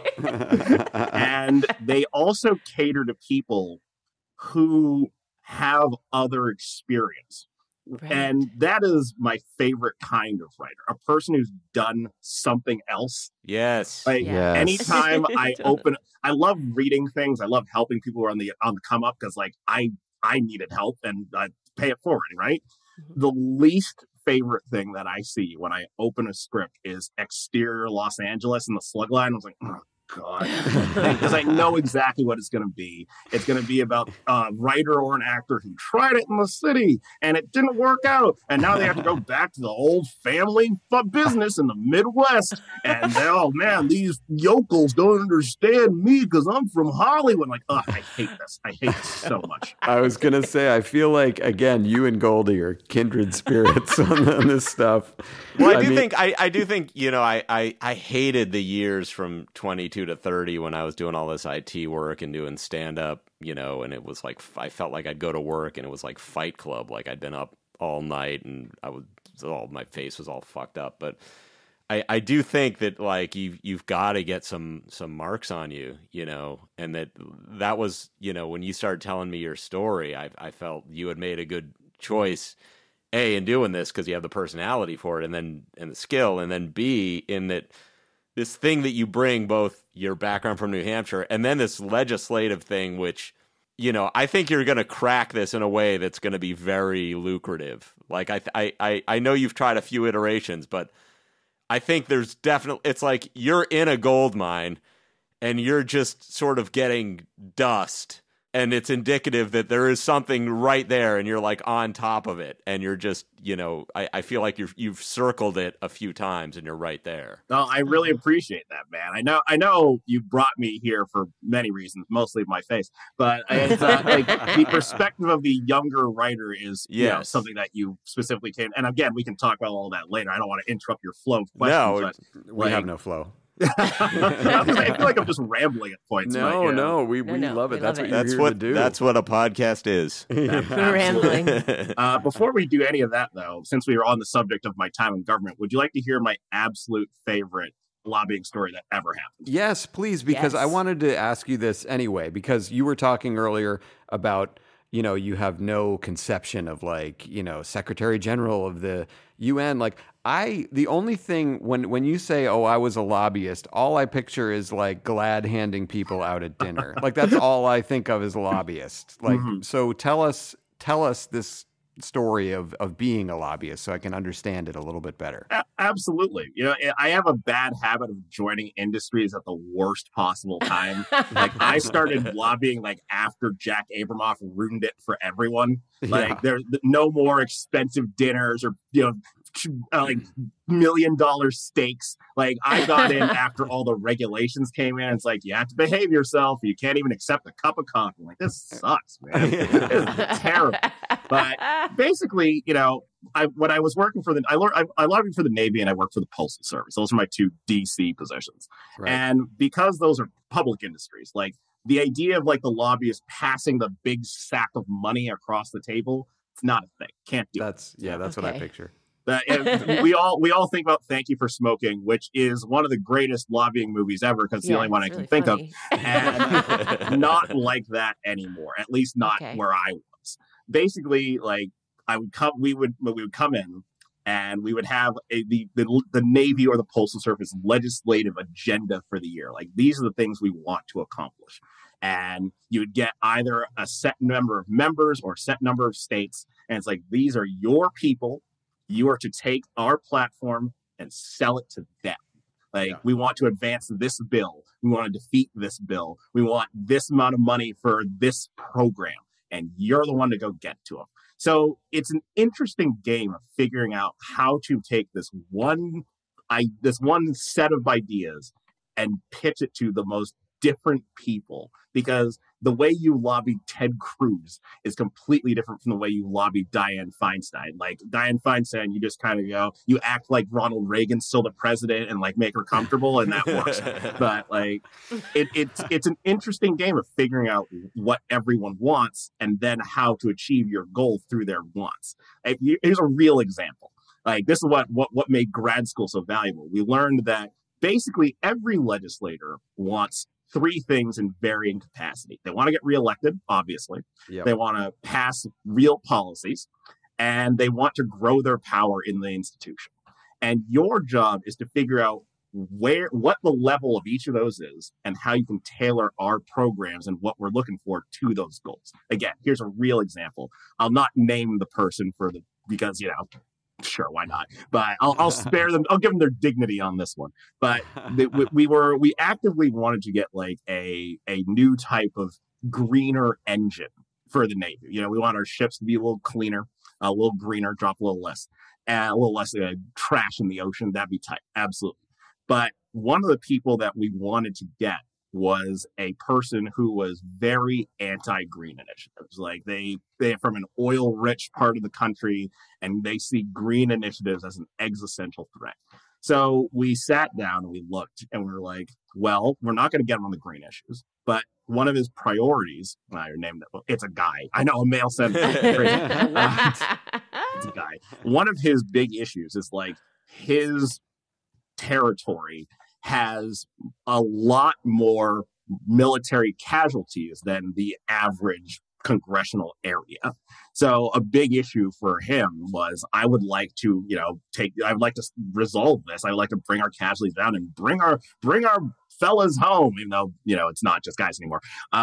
And they also cater to people who have other experience. Right. And that is my favorite kind of writer, a person who's done something else. Yes. Like anytime I love reading things. I love helping people who are on the come up, because like I needed help and I pay it forward, right? Mm-hmm. The least favorite thing that I see when I open a script is exterior Los Angeles and the slug line. I was like, oh God, because I know exactly what it's going to be. It's going to be about a writer or an actor who tried it in the city and it didn't work out, and now they have to go back to the old family business in the Midwest. And oh man, these yokels don't understand me because I'm from Hollywood. Like, oh, I hate this. I hate this so much. I was gonna say, I feel like again, you and Goldie are kindred spirits on this stuff. Well, I do think, you know, I hated the years from 22 to 30 when I was doing all this IT work and doing stand up, you know, and it was like, I felt like I'd go to work and it was like Fight Club. Like I'd been up all night and my face was all fucked up. But I do think that like you've got to get some marks on you, you know, and that was, you know, when you started telling me your story, I felt you had made a good choice, A, in doing this because you have the personality for it, and the skill, and then B, in that this thing that you bring, both your background from New Hampshire and then this legislative thing, which, you know, I think you're going to crack this in a way that's going to be very lucrative. Like I know you've tried a few iterations, but I think there's definitely, it's like you're in a gold mine and you're just sort of getting dust. And it's indicative that there is something right there and you're like on top of it. And you're just, you know, I feel like you've circled it a few times and you're right there. No, I really appreciate that, man. I know you brought me here for many reasons, mostly my face. But it's, like the perspective of the younger writer is you know, something that you specifically came. And again, we can talk about all that later. I don't want to interrupt your flow of questions. No, we have no flow. I feel like I'm just rambling at points. No, we love it. That's what you're here to do. That's what a podcast is. Rambling. Before we do any of that, though, since we were on the subject of my time in government, would you like to hear my absolute favorite lobbying story that ever happened? Yes, please, because I wanted to ask you this anyway, because you were talking earlier about, you know, you have no conception of like, you know, Secretary General of the UN. Like the only thing when you say, oh, I was a lobbyist, all I picture is like glad handing people out at dinner. Like that's all I think of as a lobbyist. Like, so tell us this story of being a lobbyist so I can understand it a little bit better. Absolutely. You know, I have a bad habit of joining industries at the worst possible time. Like I started lobbying like after Jack Abramoff ruined it for everyone. Like there's no more expensive dinners or, you know, like $1 million steaks. Like I got in after all the regulations came in. It's like, you have to behave yourself. You can't even accept a cup of coffee. I'm like, this sucks, man. It's terrible. But basically, you know, when I was working for I lobbied for the Navy and I worked for the Postal Service. Those are my two DC positions. Right. And because those are public industries, like the idea of like the lobbyist passing the big sack of money across the table, it's not a thing. Can't do it. That's what I picture. We all think about Thank You for Smoking, which is one of the greatest lobbying movies ever because it's the only one I can think of. And not like that anymore, at least not where I was. Basically, like we would come in and we would have the Navy or the Postal Service legislative agenda for the year. Like these are the things we want to accomplish. And you would get either a set number of members or a set number of states. And it's like, these are your people. You are to take our platform and sell it to them. Like, we want to advance this bill. We want to defeat this bill. We want this amount of money for this program. And you're the one to go get to them. So it's an interesting game of figuring out how to take this one set of ideas and pitch it to the most different people, because the way you lobby Ted Cruz is completely different from the way you lobby Dianne Feinstein. Like Dianne Feinstein, you just kind of go, you act like Ronald Reagan's still the president and like make her comfortable, and that works. But like, it's an interesting game of figuring out what everyone wants and then how to achieve your goal through their wants. Here's a real example. Like, this is what made grad school so valuable. We learned that basically every legislator wants three things in varying capacity. They want to get reelected, obviously. Yep. They want to pass real policies, and they want to grow their power in the institution. And your job is to figure out what the level of each of those is and how you can tailor our programs and what we're looking for to those goals. Again, here's a real example. I'll not name the person because, you know, sure, why not? But I'll spare them. I'll give them their dignity on this one. But we actively wanted to get like a new type of greener engine for the Navy. You know, we want our ships to be a little cleaner, a little greener, drop a little less trash in the ocean. That'd be tight, absolutely. But one of the people that we wanted to get was a person who was very anti-green initiatives. Like they're from an oil-rich part of the country, and they see green initiatives as an existential threat. So we sat down and we looked, and we were like, well, we're not going to get him on the green issues, but one of his priorities, it's a guy. I know, a male said it's a guy. One of his big issues is like his territory has a lot more military casualties than the average congressional area. So a big issue for him was, I would like to, resolve this. I would like to bring our casualties down and bring our fellas home, even though, you know, it's not just guys anymore.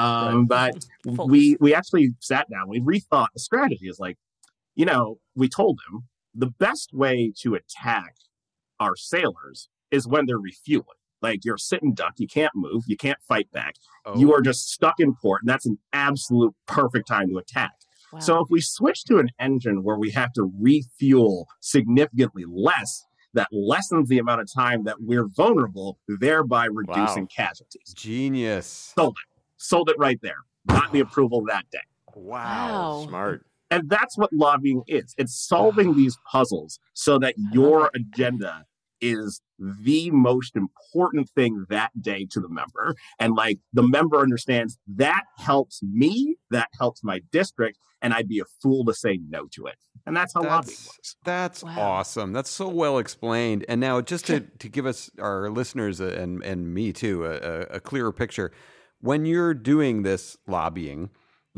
But we actually sat down, we rethought the strategy. Is like, you know, we told him the best way to attack our sailors is when they're refueling. Like, you're sitting duck, you can't move, you can't fight back. You are just stuck in port, and that's an absolute perfect time to attack. Wow. So if we switch to an engine where we have to refuel significantly less, that lessens the amount of time that we're vulnerable, thereby reducing casualties. Genius. Sold it right there. Got the approval that day. Wow. Smart. And that's what lobbying is. It's solving these puzzles so that your agenda is the most important thing that day to the member. And like, the member understands that helps me, that helps my district, and I'd be a fool to say no to it. And that's how lobbying works. That's awesome. That's so well explained. And now, just to give us, our listeners and me too, a clearer picture, when you're doing this lobbying,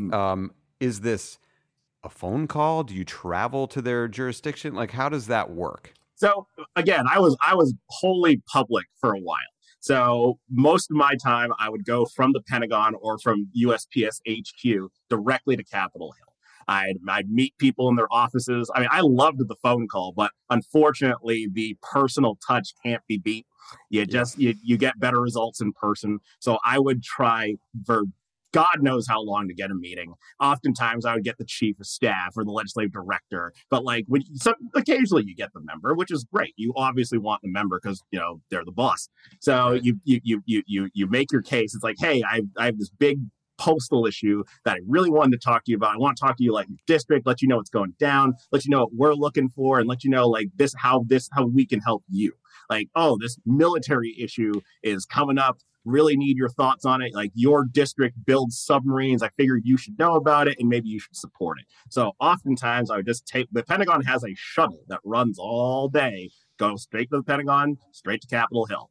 is this a phone call? Do you travel to their jurisdiction? Like, how does that work? So again, I was wholly public for a while. So most of my time I would go from the Pentagon or from USPS HQ directly to Capitol Hill. I'd meet people in their offices. I mean, I loved the phone call, but unfortunately the personal touch can't be beat. You get better results in person. So I would try for God knows how long to get a meeting. Oftentimes I would get the chief of staff or the legislative director, but like occasionally you get the member, which is great. You obviously want the member because, you know, they're the boss. So you make your case. It's like, hey, I have this big postal issue that I really wanted to talk to you about. I want to talk to you like your district, let you know what's going down, let you know what we're looking for, and let you know like how we can help you. Like, oh, this military issue is coming up. Really need your thoughts on it. Like, your district builds submarines. I figured you should know about it and maybe you should support it. So oftentimes I would just the Pentagon has a shuttle that runs all day, go straight to the Pentagon, straight to Capitol Hill.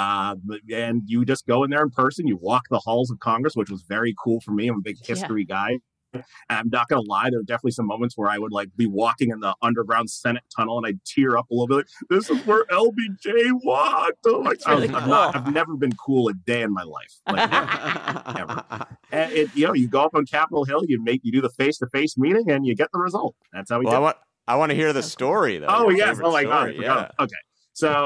And you just go in there in person. You walk the halls of Congress, which was very cool for me. I'm a big history guy. And I'm not going to lie, there are definitely some moments where I would like be walking in the underground Senate tunnel and I'd tear up a little bit. Like, this is where LBJ walked. Oh, like, I've never been cool a day in my life. Like, ever. And you go up on Capitol Hill, you do the face-to-face meeting, and you get the result. That's how we do it. I want to hear the story, though. Oh, yes. Oh, my God. I forgot. Okay. So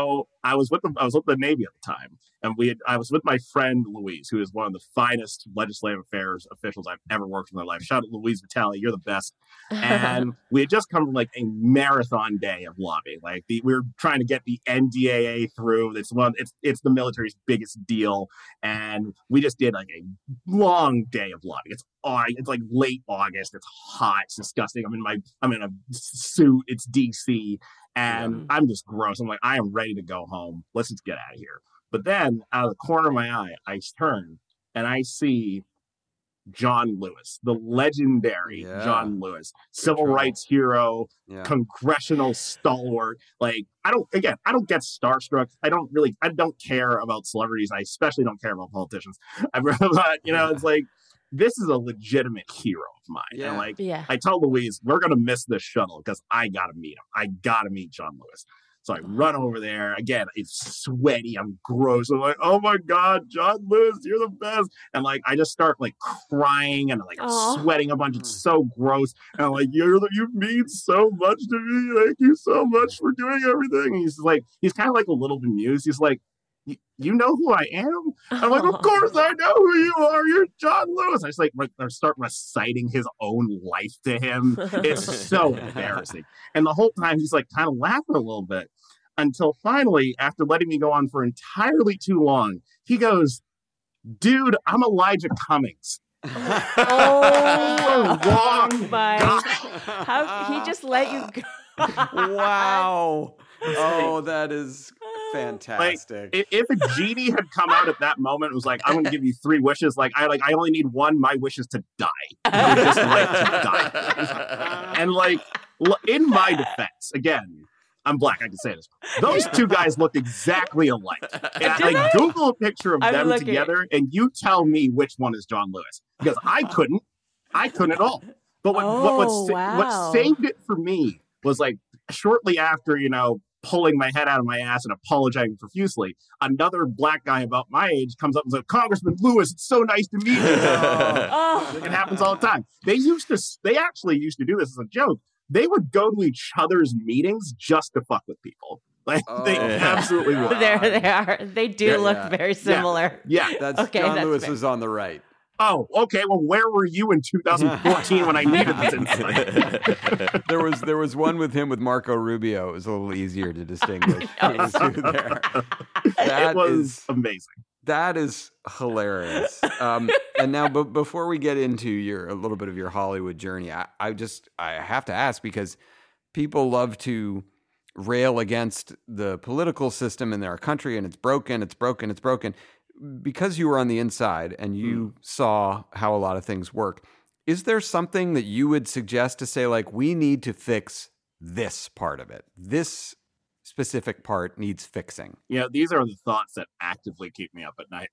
I was with the Navy at the time, and I was with my friend Louise, who is one of the finest legislative affairs officials I've ever worked with in my life. Shout out Louise Vitale, you're the best. And we had just come from like a marathon day of lobbying. Like we were trying to get the NDAA through. It's the military's biggest deal, and we just did like a long day of lobbying. It's like late August. It's hot. It's disgusting. I'm in a suit. It's DC. And I'm just gross. I'm like, I am ready to go home. Let's just get out of here. But then out of the corner of my eye, I turn and I see John Lewis, the legendary John Lewis, civil rights hero, congressional stalwart. Like, I don't get starstruck. I don't care about celebrities. I especially don't care about politicians. It's like, this is a legitimate hero of mine. Yeah. And I tell Louise, we're going to miss this shuttle because I got to meet him. I got to meet John Lewis. So I run over there. Again, it's sweaty. I'm gross. I'm like, oh my God, John Lewis, you're the best. And I just start crying and I'm sweating a bunch. It's so gross. And I'm like, you mean so much to me. Thank you so much for doing everything. And he's kind of like a little bemused. He's like, you know who I am? I'm like, of course I know who you are. You're John Lewis. I start reciting his own life to him. It's so embarrassing. And the whole time he's kind of laughing a little bit until finally, after letting me go on for entirely too long, he goes, dude, I'm Elijah Cummings. Oh, wrong my! How he just let you go? Wow! Oh, that is fantastic. If a genie had come out at that moment and was like, I'm going to give you 3 wishes. I only need one. My wish is to die. I would just like to die. And in my defense, again, I'm black. I can say this. Those 2 guys looked exactly alike. And Google a picture of them together, and you tell me which one is John Lewis, because I couldn't at all. But what saved it for me was shortly after, pulling my head out of my ass and apologizing profusely, another black guy about my age comes up and says, Congressman Lewis, it's so nice to meet you. It happens all the time. They actually used to do this as a joke. They would go to each other's meetings just to fuck with people. They absolutely would. There they are. They do look very similar. Yeah. John Lewis was on the right. Oh, okay. Well, where were you in 2014 when I needed this insight? There was one with him with Marco Rubio. It was a little easier to distinguish. That was amazing. That is hilarious. And now, before we get into a little bit of your Hollywood journey, I have to ask, because people love to rail against the political system in our country, and it's broken. Because you were on the inside and you saw how a lot of things work, is there something that you would suggest to say, we need to fix this part of it? This specific part needs fixing. These are the thoughts that actively keep me up at night.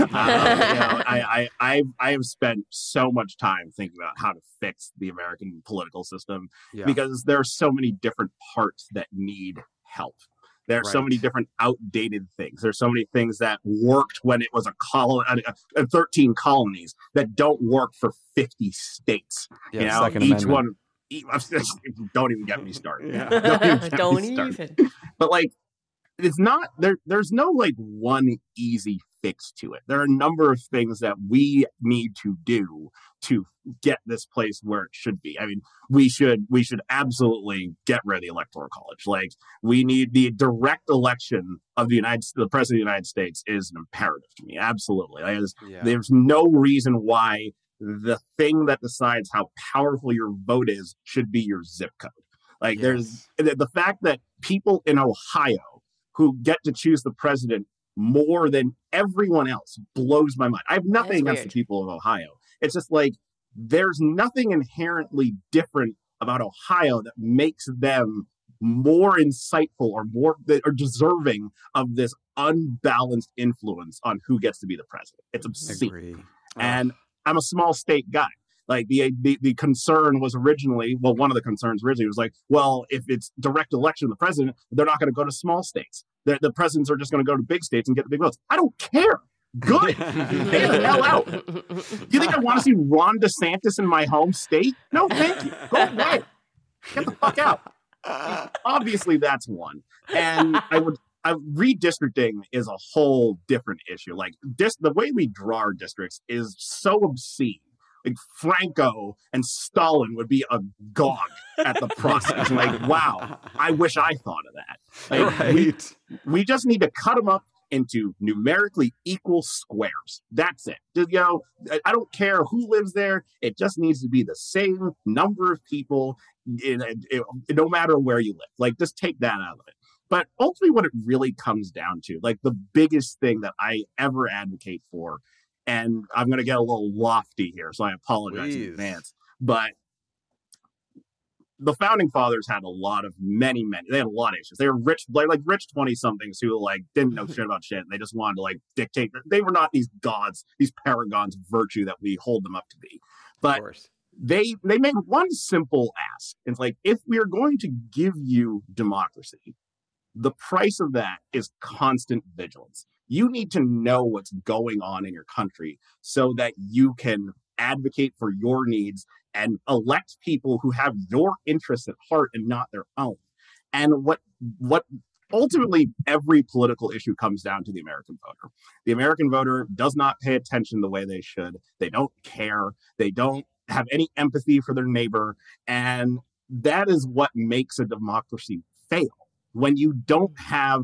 I have spent so much time thinking about how to fix the American political system because there are so many different parts that need help. There are so many different outdated things. There's so many things that worked when it was 13 colonies that don't work for 50 states. Second each Amendment. one. Don't even get me started. Don't even. But it's not there. There's no one easy fix to it. There are a number of things that we need to do to get this place where it should be. I mean, we should absolutely get rid of the Electoral College. We need the direct election of the President of the United States is an imperative to me. Absolutely. There's no reason why the thing that decides how powerful your vote is should be your zip code. There's the fact that people in Ohio who get to choose the president more than everyone else blows my mind. I have nothing against the people of Ohio. It's just there's nothing inherently different about Ohio that makes them more insightful or deserving of this unbalanced influence on who gets to be the president. It's obscene. And I'm a small state guy. The concern was originally, one of the concerns originally was if it's direct election of the president, they're not going to go to small states. The presidents are just going to go to big states and get the big votes. I don't care. Good. Stay the hell out. Do you think I want to see Ron DeSantis in my home state? No, thank you. Go away. Get the fuck out. Obviously, that's one. And redistricting is a whole different issue. Like the way we draw our districts is so obscene. Like Franco and Stalin would be agog at the process. Like, wow, I wish I thought of that. Like, Right. we just need to cut them up into numerically equal squares. That's it. I don't care who lives there. It just needs to be the same number of people, no matter where you live. Like, just take that out of it. But ultimately, what it really comes down to, like the biggest thing that I ever advocate for, and I'm going to get a little lofty here, so I apologize in advance, but the founding fathers had they had a lot of issues. They were rich 20-somethings who like didn't know shit about shit. And they just wanted to like dictate. They were not these gods, these paragons of virtue that we hold them up to be. But they made one simple ask. It's like, if we are going to give you democracy, the price of that is constant vigilance. You need to know what's going on in your country so that you can advocate for your needs and elect people who have your interests at heart and not their own. And what ultimately every political issue comes down to the American voter. The American voter does not pay attention the way they should. They don't care. They don't have any empathy for their neighbor. And that is what makes a democracy fail. When you don't have,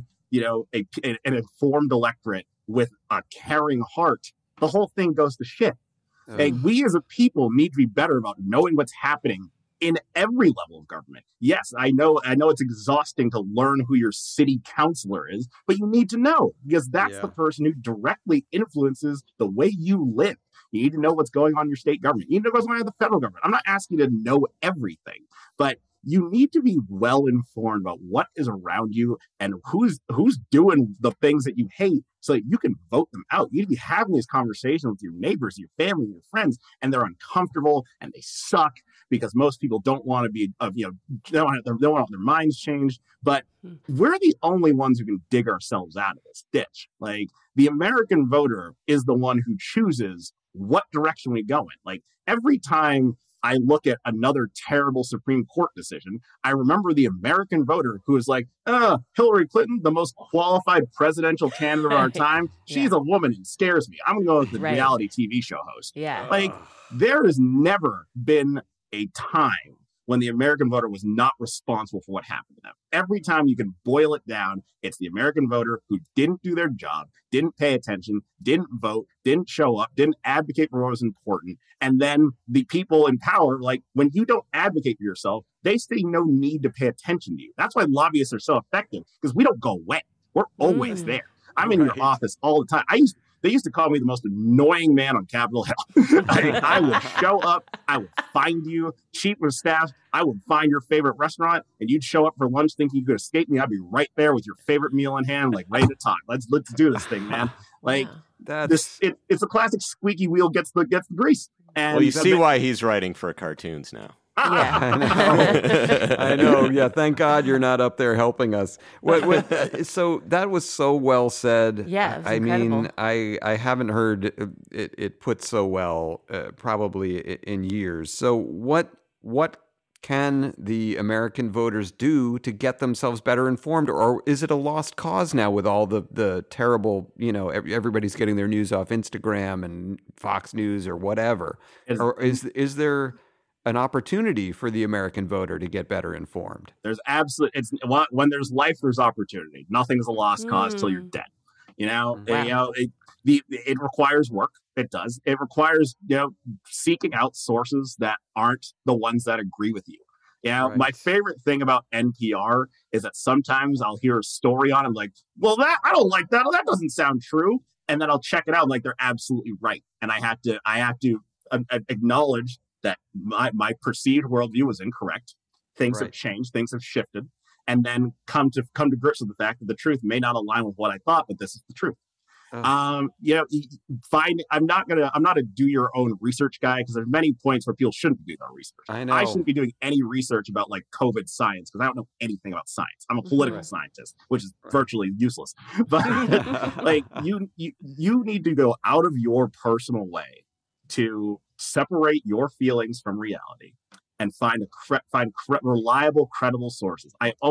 an informed electorate with a caring heart, the whole thing goes to shit. And we as a people need to be better about knowing what's happening in every level of government. Yes, I know it's exhausting to learn who your city councilor is, but you need to know, because that's the person who directly influences the way you live. You need to know what's going on in your state government. You need to know what's going on in the federal government. I'm not asking you to know everything, but you need to be well informed about what is around you and who's doing the things that you hate so that you can vote them out. You need to be having these conversations with your neighbors, your family, your friends, and they're uncomfortable and they suck because most people don't want to be, they don't want their minds changed. But we're the only ones who can dig ourselves out of this ditch. Like, the American voter is the one who chooses what direction we go in. Like, every time I look at another terrible Supreme Court decision, I remember the American voter who is like, Hillary Clinton, the most qualified presidential candidate of our time. She's a woman and scares me. I'm going to go with the reality TV show host. Yeah. Like, there has never been a time when the American voter was not responsible for what happened to them. Every time you can boil it down, it's the American voter who didn't do their job, didn't pay attention, didn't vote, didn't show up, didn't advocate for what was important. And then the people in power, like, when you don't advocate for yourself, they see no need to pay attention to you. That's why lobbyists are so effective, because we don't go away. We're always there. I'm in your office all the time. They used to call me the most annoying man on Capitol Hill. I would show up. I would find you. Chief of staff, I would find your favorite restaurant, and you'd show up for lunch thinking you could escape me. I'd be right there with your favorite meal in hand, like ready to talk. Let's do this thing, man. Like, it's a classic squeaky wheel gets the grease. And well, you see why he's writing for cartoons now. I know. Yeah, thank God you're not up there helping us. So that was so well said. Yeah, it was incredible. mean, I haven't heard it put so well probably in years. So what can the American voters do to get themselves better informed, or is it a lost cause now with all the terrible, everybody's getting their news off Instagram and Fox News or whatever? Or is there an opportunity for the American voter to get better informed? There's when there's life, there's opportunity. Nothing's a lost cause till you're dead. It requires work. It does. It requires, seeking out sources that aren't the ones that agree with you. My favorite thing about NPR is that sometimes I'll hear a story on it, I'm like, well, I don't like that. That doesn't sound true. And then I'll check it out. Like, they're absolutely right. And I have to acknowledge that my perceived worldview was incorrect. Things have changed. Things have shifted. And then come to grips with the fact that the truth may not align with what I thought, but this is the truth. I'm not a do your own research guy, because there's many points where people shouldn't be doing their research. I know. I shouldn't be doing any research about like COVID science, because I don't know anything about science. I'm a political scientist, which is virtually useless. But like you need to go out of your personal way to separate your feelings from reality and find reliable, credible sources.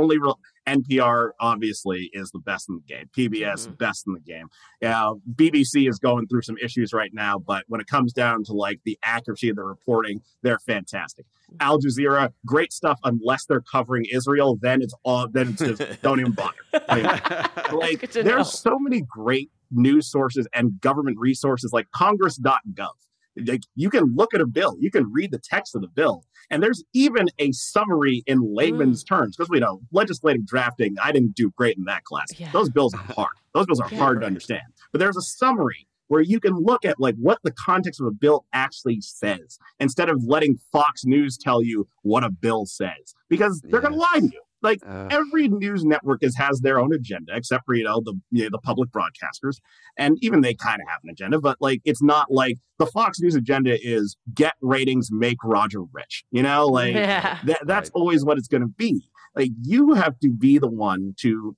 NPR obviously is the best in the game. PBS best in the game. BBC is going through some issues right now, but when it comes down to like the accuracy of the reporting, they're fantastic. Al Jazeera, great stuff unless they're covering Israel. Then it's just don't even bother. Like there's so many great news sources and government resources like Congress.gov. Like you can look at a bill, you can read the text of the bill, and there's even a summary in layman's terms. Because we know legislative drafting, I didn't do great in that class. Yeah. Those bills are hard. Those bills are hard to understand. But there's a summary where you can look at like what the context of a bill actually says, instead of letting Fox News tell you what a bill says, because they're going to lie to you. Like every news network has their own agenda, except for the public broadcasters, and even they kind of have an agenda. But like it's not like the Fox News agenda is get ratings, make Roger rich. That's always what it's going to be. Like you have to be the one to,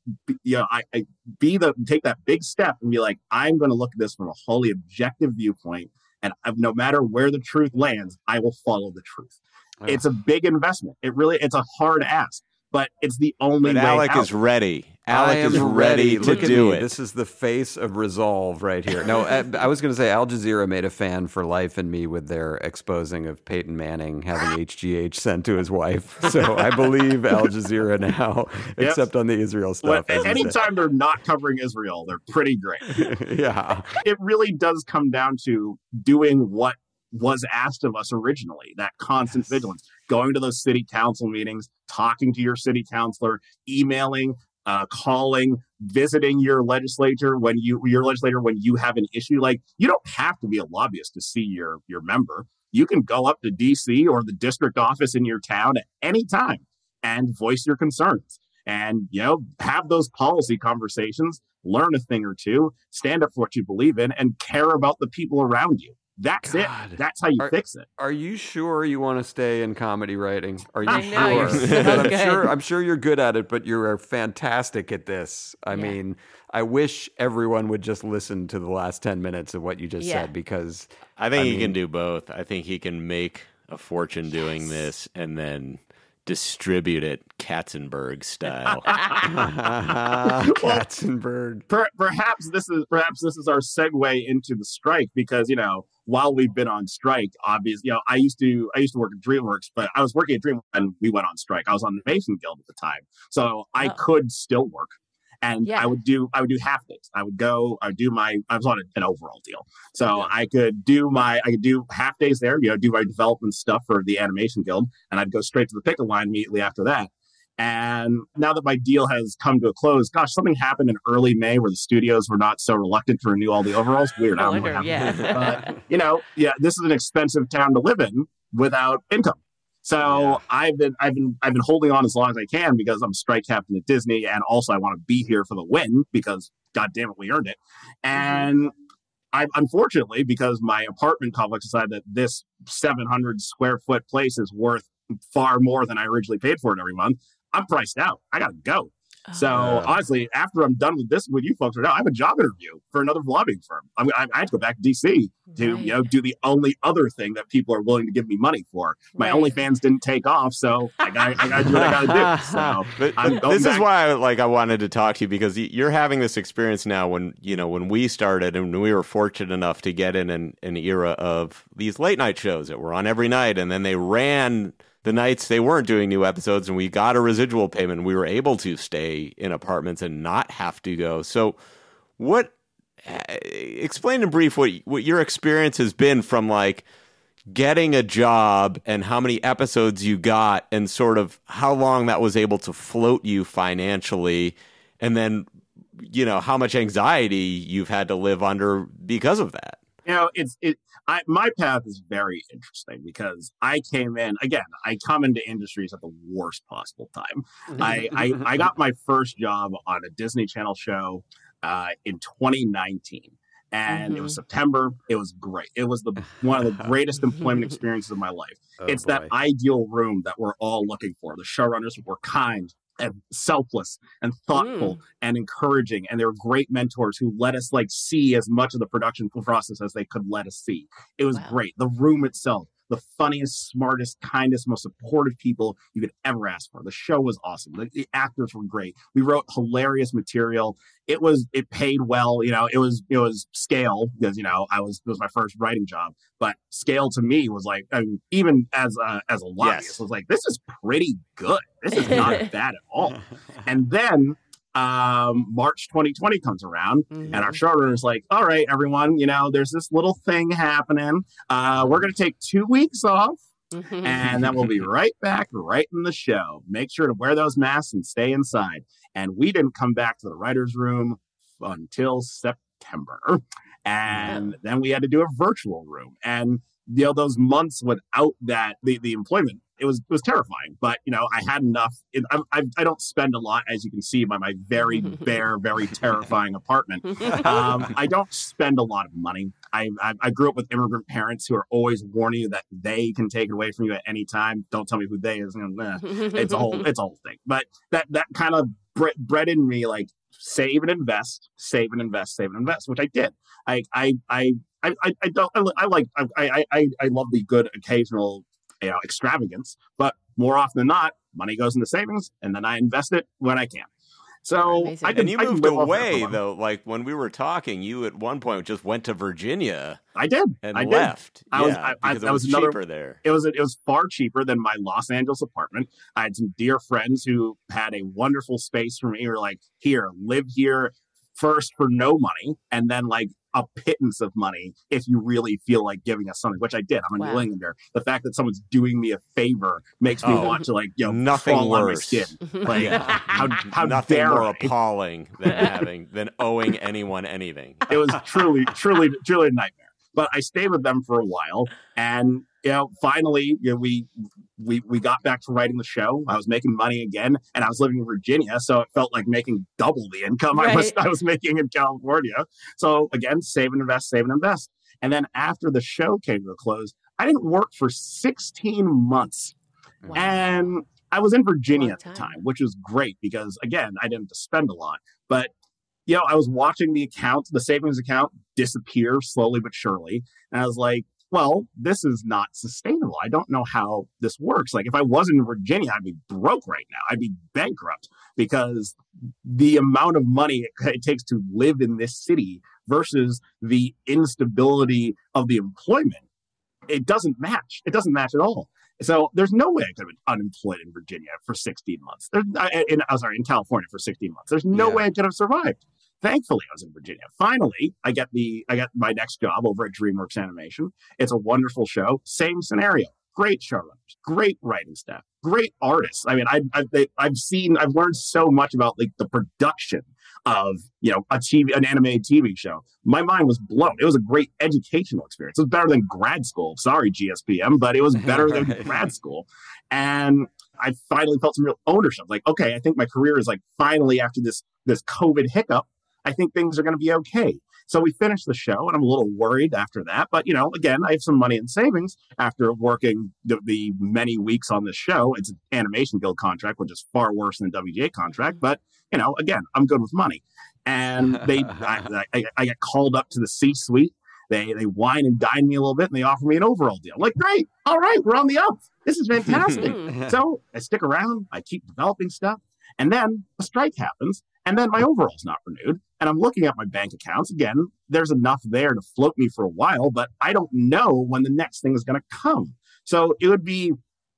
take that big step and be like, I'm going to look at this from a wholly objective viewpoint, and no matter where the truth lands, I will follow the truth. It's a big investment. It's a hard ask. But it's the only way Alec out. is ready. Alec is ready to do it. This is the face of resolve right here. No, I was going to say Al Jazeera made a fan for life in me with their exposing of Peyton Manning having HGH sent to his wife. So I believe Al Jazeera now, except on the Israel stuff. Anytime they're not covering Israel, they're pretty great. Yeah. It really does come down to doing what was asked of us originally, that constant vigilance, going to those city council meetings, talking to your city councilor, emailing, calling, visiting your legislator when you have an issue. Like you don't have to be a lobbyist to see your member. You can go up to DC or the district office in your town at any time and voice your concerns and, have those policy conversations, learn a thing or two, stand up for what you believe in, and care about the people around you. That's it. That's how you fix it. Are you sure you want to stay in comedy writing? Are you sure? You're so I'm sure you're good at it, but you're fantastic at this. I mean, I wish everyone would just listen to the last 10 minutes of what you just said, because I think he can do both. I think he can make a fortune doing this and then distribute it Katzenberg style. Katzenberg. Perhaps this is our segue into the strike, because while we've been on strike, obviously, I used to work at DreamWorks, but I was working at DreamWorks and we went on strike. I was on the Mason Guild at the time, so I could still work. And I would do half days. I was on an overall deal. So I could do half days there, do my development stuff for the Animation Guild, and I'd go straight to the picket line immediately after that. And now that my deal has come to a close, something happened in early May where the studios were not so reluctant to renew all the overalls. Weird. I don't know what happened. But, this is an expensive town to live in without income. So I've been holding on as long as I can because I'm strike captain at Disney, and also I want to be here for the win because God damn it, we earned it. And I unfortunately, because my apartment complex decided that this 700 square foot place is worth far more than I originally paid for it every month, I'm priced out. I gotta go. So honestly, after I'm done with this, with you folks right now, I have a job interview for another lobbying firm. I have to go back to DC to do the only other thing that people are willing to give me money for. My OnlyFans didn't take off, so I got to do what I got to do. So this is why I wanted to talk to you, because you're having this experience now. When we started and we were fortunate enough to get in an era of these late night shows that were on every night, and then they ran the nights they weren't doing new episodes, and we got a residual payment. We were able to stay in apartments and not have to go. So explain in brief what your experience has been from like getting a job and how many episodes you got and sort of how long that was able to float you financially, and then, how much anxiety you've had to live under because of that. My path is very interesting because I come into industries at the worst possible time. I got my first job on a Disney Channel show in 2019. And it was September. It was great. It was one of the greatest employment experiences of my life. It's that ideal room that we're all looking for. The showrunners were kind and selfless and thoughtful and encouraging, and they were great mentors who let us see as much of the production process as they could let us see. It was great. The room itself, the funniest, smartest, kindest, most supportive people you could ever ask for. The show was awesome. The actors were great. We wrote hilarious material. It paid well. It was scale because, it was my first writing job, but scale to me was like, even as a lobbyist, was like, this is pretty good. This is not bad at all. And then March 2020 comes around and our showrunner is like, all right, everyone, there's this little thing happening. We're going to take 2 weeks off and then we'll be right back right in the show. Make sure to wear those masks and stay inside. And we didn't come back to the writer's room until September. And then we had to do a virtual room. And, those months without that, the employment, it was terrifying. But, I had enough. I don't spend a lot, as you can see by my very bare, very terrifying apartment. I don't spend a lot of money. I grew up with immigrant parents who are always warning you that they can take it away from you at any time. Don't tell me who they is. It's a whole thing. But that kind of bred in me like save and invest, which I did. I love the good occasional extravagance, but more often than not, money goes into savings and then I invest it when I can. So you moved away though. Like when we were talking, you at one point just went to Virginia. I did. And I left. Because it was cheaper there. It was far cheaper than my Los Angeles apartment. I had some dear friends who had a wonderful space for me. Who were like, here, live here first for no money, and then like a pittance of money if you really feel like giving us something, which I did. I'm a New Englander. The fact that someone's doing me a favor makes me want to nothing fall worse. on my skin. Like, how nothing dare more I? appalling than owing anyone anything. It was truly a nightmare. But I stayed with them for a while, and finally, we got back to writing the show. I was making money again, and I was living in Virginia, so it felt like making double the income I was making in California. So again, save and invest. And then after the show came to a close, I didn't work for 16 months, and I was in Virginia at the time, which was great because again, I didn't have to spend a lot, but. I was watching the savings account disappear slowly but surely. And I was like, well, this is not sustainable. I don't know how this works. Like if I wasn't in Virginia, I'd be broke right now. I'd be bankrupt because the amount of money it takes to live in this city versus the instability of the employment, it doesn't match. It doesn't match at all. So there's no way I could have been unemployed in Virginia for 16 months. In California for 16 months. There's no way I could have survived. Thankfully, I was in Virginia. Finally, I got my next job over at DreamWorks Animation. It's a wonderful show. Same scenario. Great showrunners, great writing staff, great artists. I mean, I've learned so much about like the production of an animated TV show. My mind was blown. It was a great educational experience. It was better than grad school. Sorry, GSPM, but it was better than grad school. And I finally felt some real ownership. Like, okay, I think my career is like finally after this COVID hiccup, I think things are going to be okay. So we finished the show, and I'm a little worried after that. But, again, I have some money in savings after working the many weeks on this show. It's an Animation Guild contract, which is far worse than a WGA contract. But, again, I'm good with money. And I get called up to the C-suite. They wine and dine me a little bit, and they offer me an overall deal. I'm like, great. All right, we're on the up. This is fantastic. So I stick around. I keep developing stuff. And then a strike happens. And then my overall's not renewed. And I'm looking at my bank accounts. Again, there's enough there to float me for a while, but I don't know when the next thing is going to come. So it would be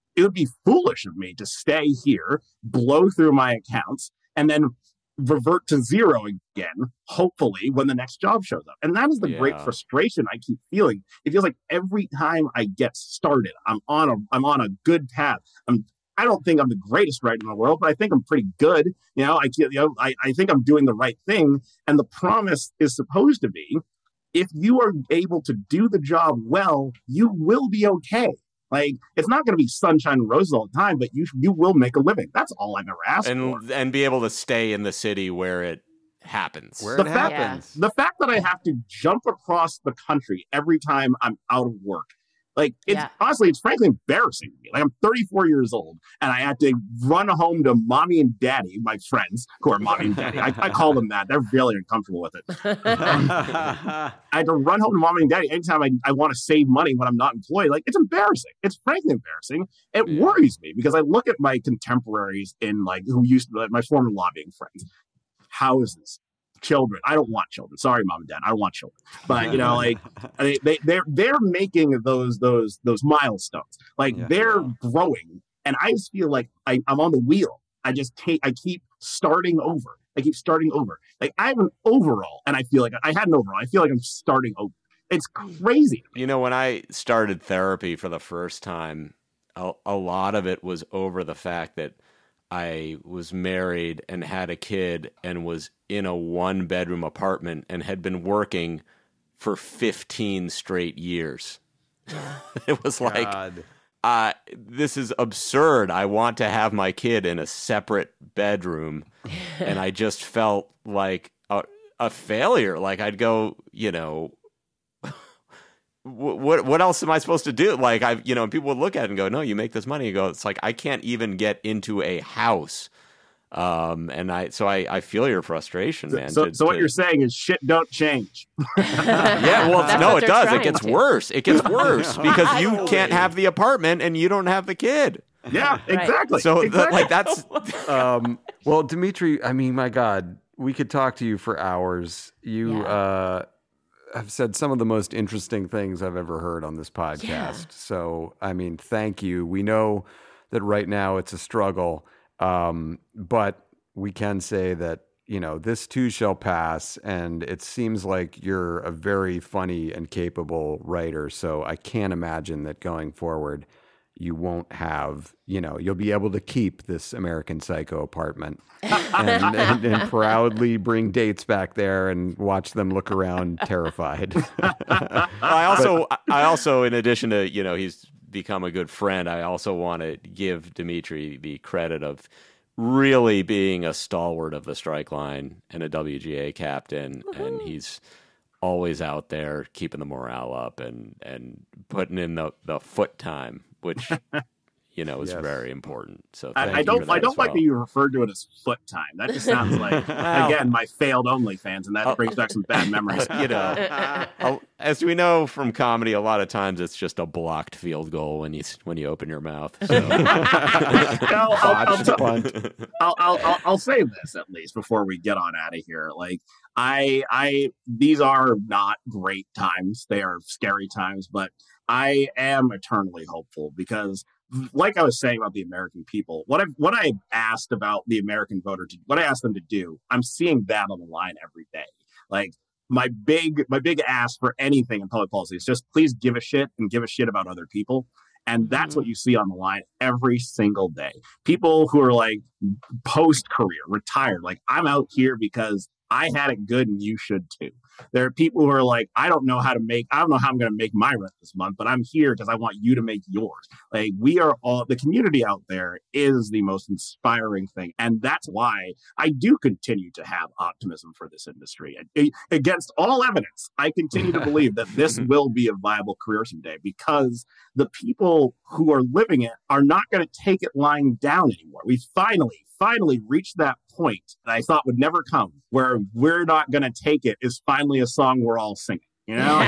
foolish of me to stay here, blow through my accounts, and then revert to zero again, hopefully, when the next job shows up. And that is the great frustration I keep feeling. It feels like every time I get started, I'm on a good path. I don't think I'm the greatest writer in the world, but I think I'm pretty good. I think I'm doing the right thing. And the promise is supposed to be, if you are able to do the job well, you will be okay. Like, it's not going to be sunshine and roses all the time, but you will make a living. That's all I've ever asked for. And be able to stay in the city where it happens. The fact that I have to jump across the country every time I'm out of work, Like, it's honestly, it's frankly embarrassing to me. Like, I'm 34 years old, and I had to run home to mommy and daddy, my friends, who are mommy and daddy. I call them that. They're really uncomfortable with it. I had to run home to mommy and daddy anytime I want to save money when I'm not employed. Like, it's embarrassing. It's frankly embarrassing. It worries me because I look at my contemporaries in, like, who used to, like, my former lobbying friends, houses, children. I don't want children. Sorry, mom and dad. I don't want children. But you know, like they're making those milestones. Like they're growing, and I just feel like I'm on the wheel. I keep starting over. Like I have an overall, and I feel like I had an overall. I feel like I'm starting over. It's crazy. You know, when I started therapy for the first time, a lot of it was over the fact that I was married and had a kid and was in a 1-bedroom apartment and had been working for 15 straight years. It was like, this is absurd. I want to have my kid in a separate bedroom. And I just felt like a failure. Like I'd go, you know, what else am I supposed to do? Like and people would look at it and go, no, you make this money. You go, it's like, I can't even get into a house. And I feel your frustration, man. So what you're saying is shit don't change. Yeah, well, no, it does. It gets worse. It gets worse because you can't have the apartment and you don't have the kid. Yeah, exactly. So that's, well, Dimitri, I mean, my God, we could talk to you for hours. You, have said some of the most interesting things I've ever heard on this podcast. Yeah. So, I mean, thank you. We know that right now it's a struggle, but we can say that, you know, this too shall pass, and it seems like you're a very funny and capable writer. So I can't imagine that going forward, you won't have, you know, you'll be able to keep this American Psycho apartment and proudly bring dates back there and watch them look around terrified. I also, in addition to, you know, he's become a good friend, I also want to give Dimitri the credit of really being a stalwart of the strike line and a WGA captain. Woo-hoo. And he's always out there keeping the morale up and putting in the foot time, which, you know, is very important. So I don't like that you referred to it as foot time. That just sounds like, again, my failed OnlyFans, and that brings back some bad memories. You know, as we know from comedy, a lot of times it's just a blocked field goal when you open your mouth. So. I'll say this at least before we get on out of here. Like, these are not great times. They are scary times, but I am eternally hopeful because, like I was saying about the American people, what I asked about the American voter, what I asked them to do, I'm seeing that on the line every day. Like my big ask for anything in public policy is just please give a shit and give a shit about other people. And that's what you see on the line every single day. People who are like post-career, retired, like I'm out here because I had it good and you should too. There are people who are like, I don't know how I'm going to make my rent this month, but I'm here because I want you to make yours. Like we are all, the community out there is the most inspiring thing. And that's why I do continue to have optimism for this industry. Against all evidence, I continue to believe that this will be a viable career someday because the people who are living it are not going to take it lying down anymore. We finally reached that point that I thought would never come, where we're not going to take it is finally a song we're all singing. You know,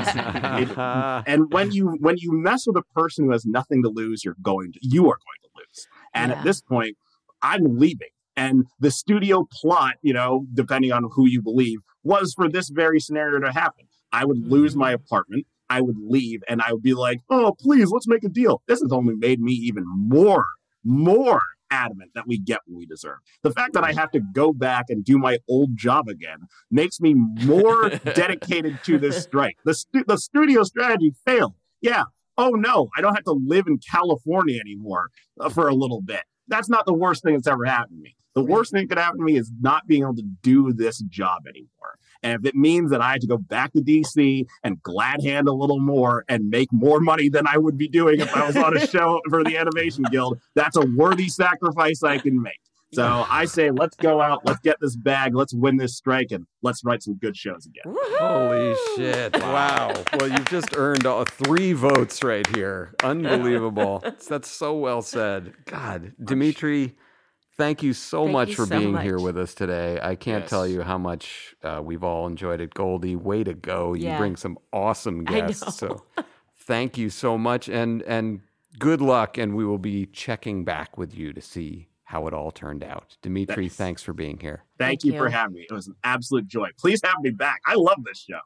and when you mess with a person who has nothing to lose, you are going to lose. And at this point, I'm leaving. And the studio plot, you know, depending on who you believe, was for this very scenario to happen. I would lose my apartment. I would leave, and I would be like, "Oh, please, let's make a deal." This has only made me even more adamant that we get what we deserve. The fact that I have to go back and do my old job again makes me more dedicated to this strike. The studio strategy failed. Yeah. Oh no, I don't have to live in California anymore for a little bit. That's not the worst thing that's ever happened to me. The worst thing that could happen to me is not being able to do this job anymore. And if it means that I had to go back to DC and glad hand a little more and make more money than I would be doing if I was on a show for the Animation Guild, that's a worthy sacrifice I can make. So I say, let's go out, let's get this bag, let's win this strike, and let's write some good shows again. Holy shit. Wow. Well, you've just earned 3 votes right here. Unbelievable. That's so well said. God, Dimitri, thank you so much for being here with us today. I can't tell you how much we've all enjoyed it. Goldie, way to go. You bring some awesome guests. So thank you so much. And good luck. And we will be checking back with you to see how it all turned out. Dimitri, thanks for being here. Thank you for having me. It was an absolute joy. Please have me back. I love this show.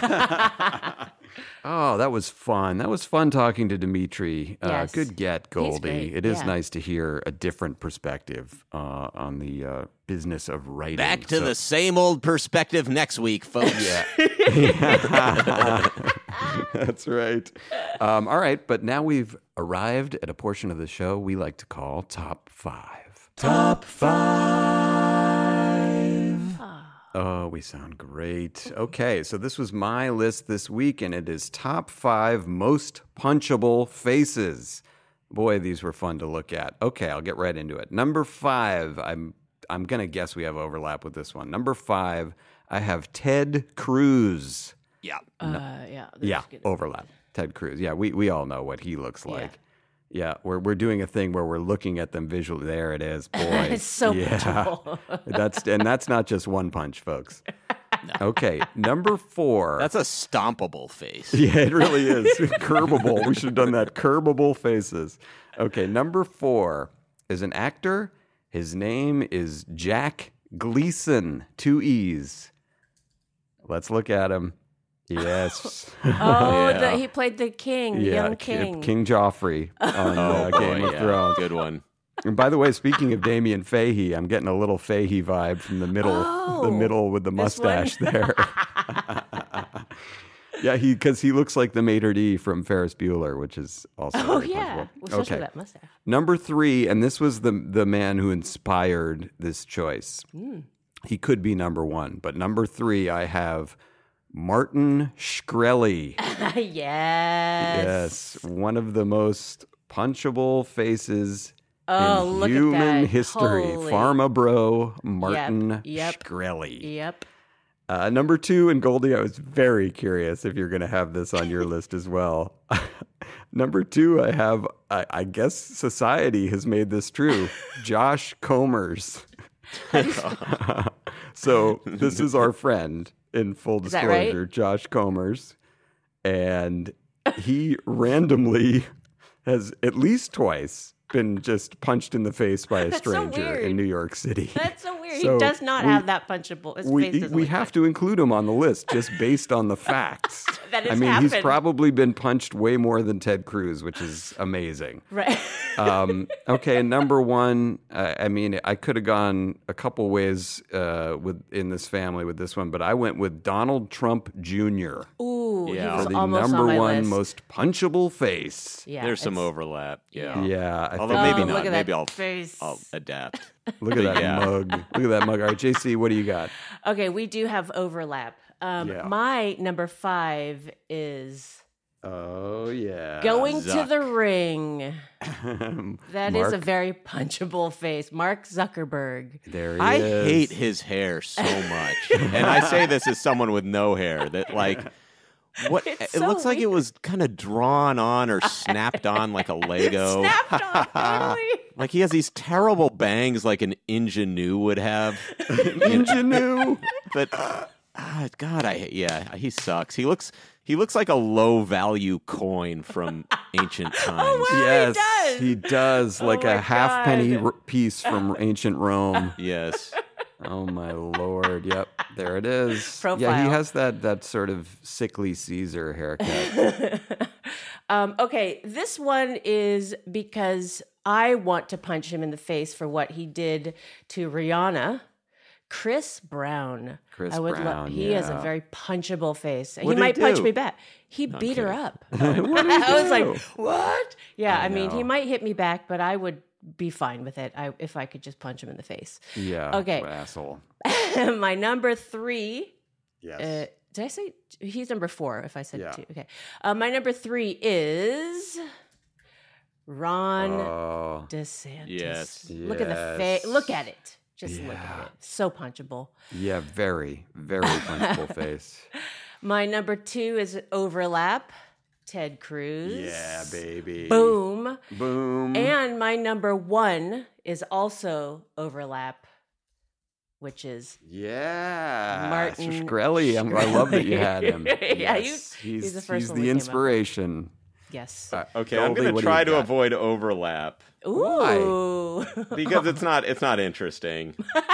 Oh, that was fun. That was fun talking to Dimitri. Yes. Good get, Goldie. It is Yeah. nice to hear a different perspective on the business of writing. Back to the same old perspective next week, folks. That's right. All right, but now we've arrived at a portion of the show we like to call Top 5. Top 5. Oh, we sound great. Okay, so this was my list this week, and it is Top 5 Most Punchable Faces. Boy, these were fun to look at. Okay, I'll get right into it. Number 5, I'm going to guess we have overlap with this one. Number 5, I have Ted Cruz. Yeah. Yeah, overlap. Ted Cruz. Yeah, we all know what he looks like. Yeah, we're doing a thing where we're looking at them visually. There it is, boy. It's so punchable. that's not just one punch, folks. No. Okay, number 4. That's a stompable face. Yeah, it really is. Curbable. We should have done that. Curbable faces. Okay, number 4 is an actor. His name is Jack Gleason. 2 E's. Let's look at him. Yes. He played the king, young king. King Joffrey on Game of Thrones. Good one. And by the way, speaking of Damien Fahey, I'm getting a little Fahey vibe from the middle with the mustache there. Yeah, because he looks like the maitre d' from Ferris Bueller, which is also very punchable. Especially that mustache. Number 3, and this was the man who inspired this choice. He could be number 1, but number 3, I have Martin Shkreli. Yes, one of the most punchable faces in human history. Holy. Pharma bro Martin Shkreli. Yep. Number 2, and Goldie, I was very curious if you're going to have this on your list as well. Number 2, I have, I guess society has made this true, Josh Comers. So this is our friend, in full disclosure, right? Josh Comers. And he randomly has at least twice been just punched in the face by a stranger in New York City. That's so weird. So he does not have that punchable. His face we have to include him on the list just based on the facts. That has happened. He's probably been punched way more than Ted Cruz, which is amazing. Right. Okay, number 1, I could have gone a couple ways in this family with this one, but I went with Donald Trump Jr. Ooh, for he was the almost number on my 1 list. most punchable face. Yeah, There's some overlap. Yeah. Although maybe not. Look at Maybe that I'll adapt. Look at that mug. Look at that mug. All right, JC, what do you got? Okay, we do have overlap. My number 5 is going to the ring. That is a very punchable face. Mark Zuckerberg. There he I is. hate his hair so much. And I say this as someone with no hair, that it looks like it was kind of drawn on or snapped on like a Lego. Snapped on, totally. Like he has these terrible bangs like an ingenue would have. Ingenue? But God, he sucks. He looks like a low value coin from ancient times. Oh, wow, yes, he does. Like a half-penny piece from ancient Rome. Yes. Oh my Lord! Yep, there it is. Profile. Yeah, he has that sort of sickly Caesar haircut. Okay, this one is because I want to punch him in the face for what he did to Rihanna. Chris Brown. He has a very punchable face. He might punch me back. He beat her up. I was like, what? Yeah, I mean, he might hit me back, but I would be fine with it if I could just punch him in the face. Yeah. Okay. What asshole. My number 3. Yes. Did I say he's number 4? If I said 2, okay. My number 3 is Ron DeSantis. Yes. Look at the face. Look at it. Just look at it. So punchable. Yeah, very, very punchable face. My number 2 is Overlap. Ted Cruz. Yeah, baby. Boom. Boom. And my number 1 is also Overlap, which is Martin Shkreli. I love that you had him. Yeah, yes. he's the first He's one the we came up with. inspiration. Yes. Okay, I'm going to try to avoid overlap. Ooh. Because it's not interesting.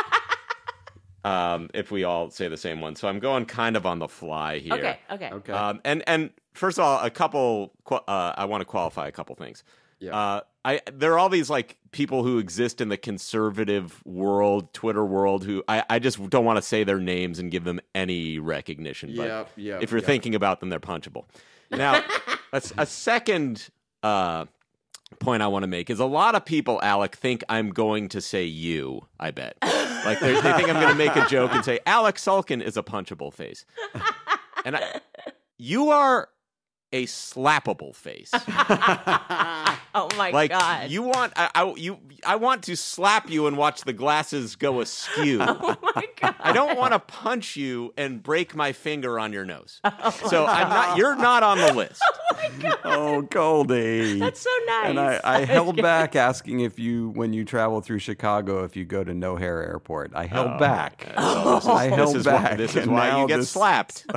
If we all say the same one. So I'm going kind of on the fly here. Okay. And first of all, I want to qualify a couple things. Yeah. There are all these like people who exist in the conservative world, Twitter world, who I just don't want to say their names and give them any recognition. But if you're thinking about them, they're punchable. Now, a second point I want to make is a lot of people, Alec, think I'm going to say you, I bet. Like they think I'm going to make a joke and say, Alex Sulkin is a punchable face. And you are a slappable face. Oh my like, God. You want I want to slap you and watch the glasses go askew. Oh my God. I don't want to punch you and break my finger on your nose. So you're not on the list. Oh my God. Oh, Goldie. That's so nice. And I held back asking if you, when you travel through Chicago, if you go to No-Hair Airport. I held back. I held back. This is why you get slapped.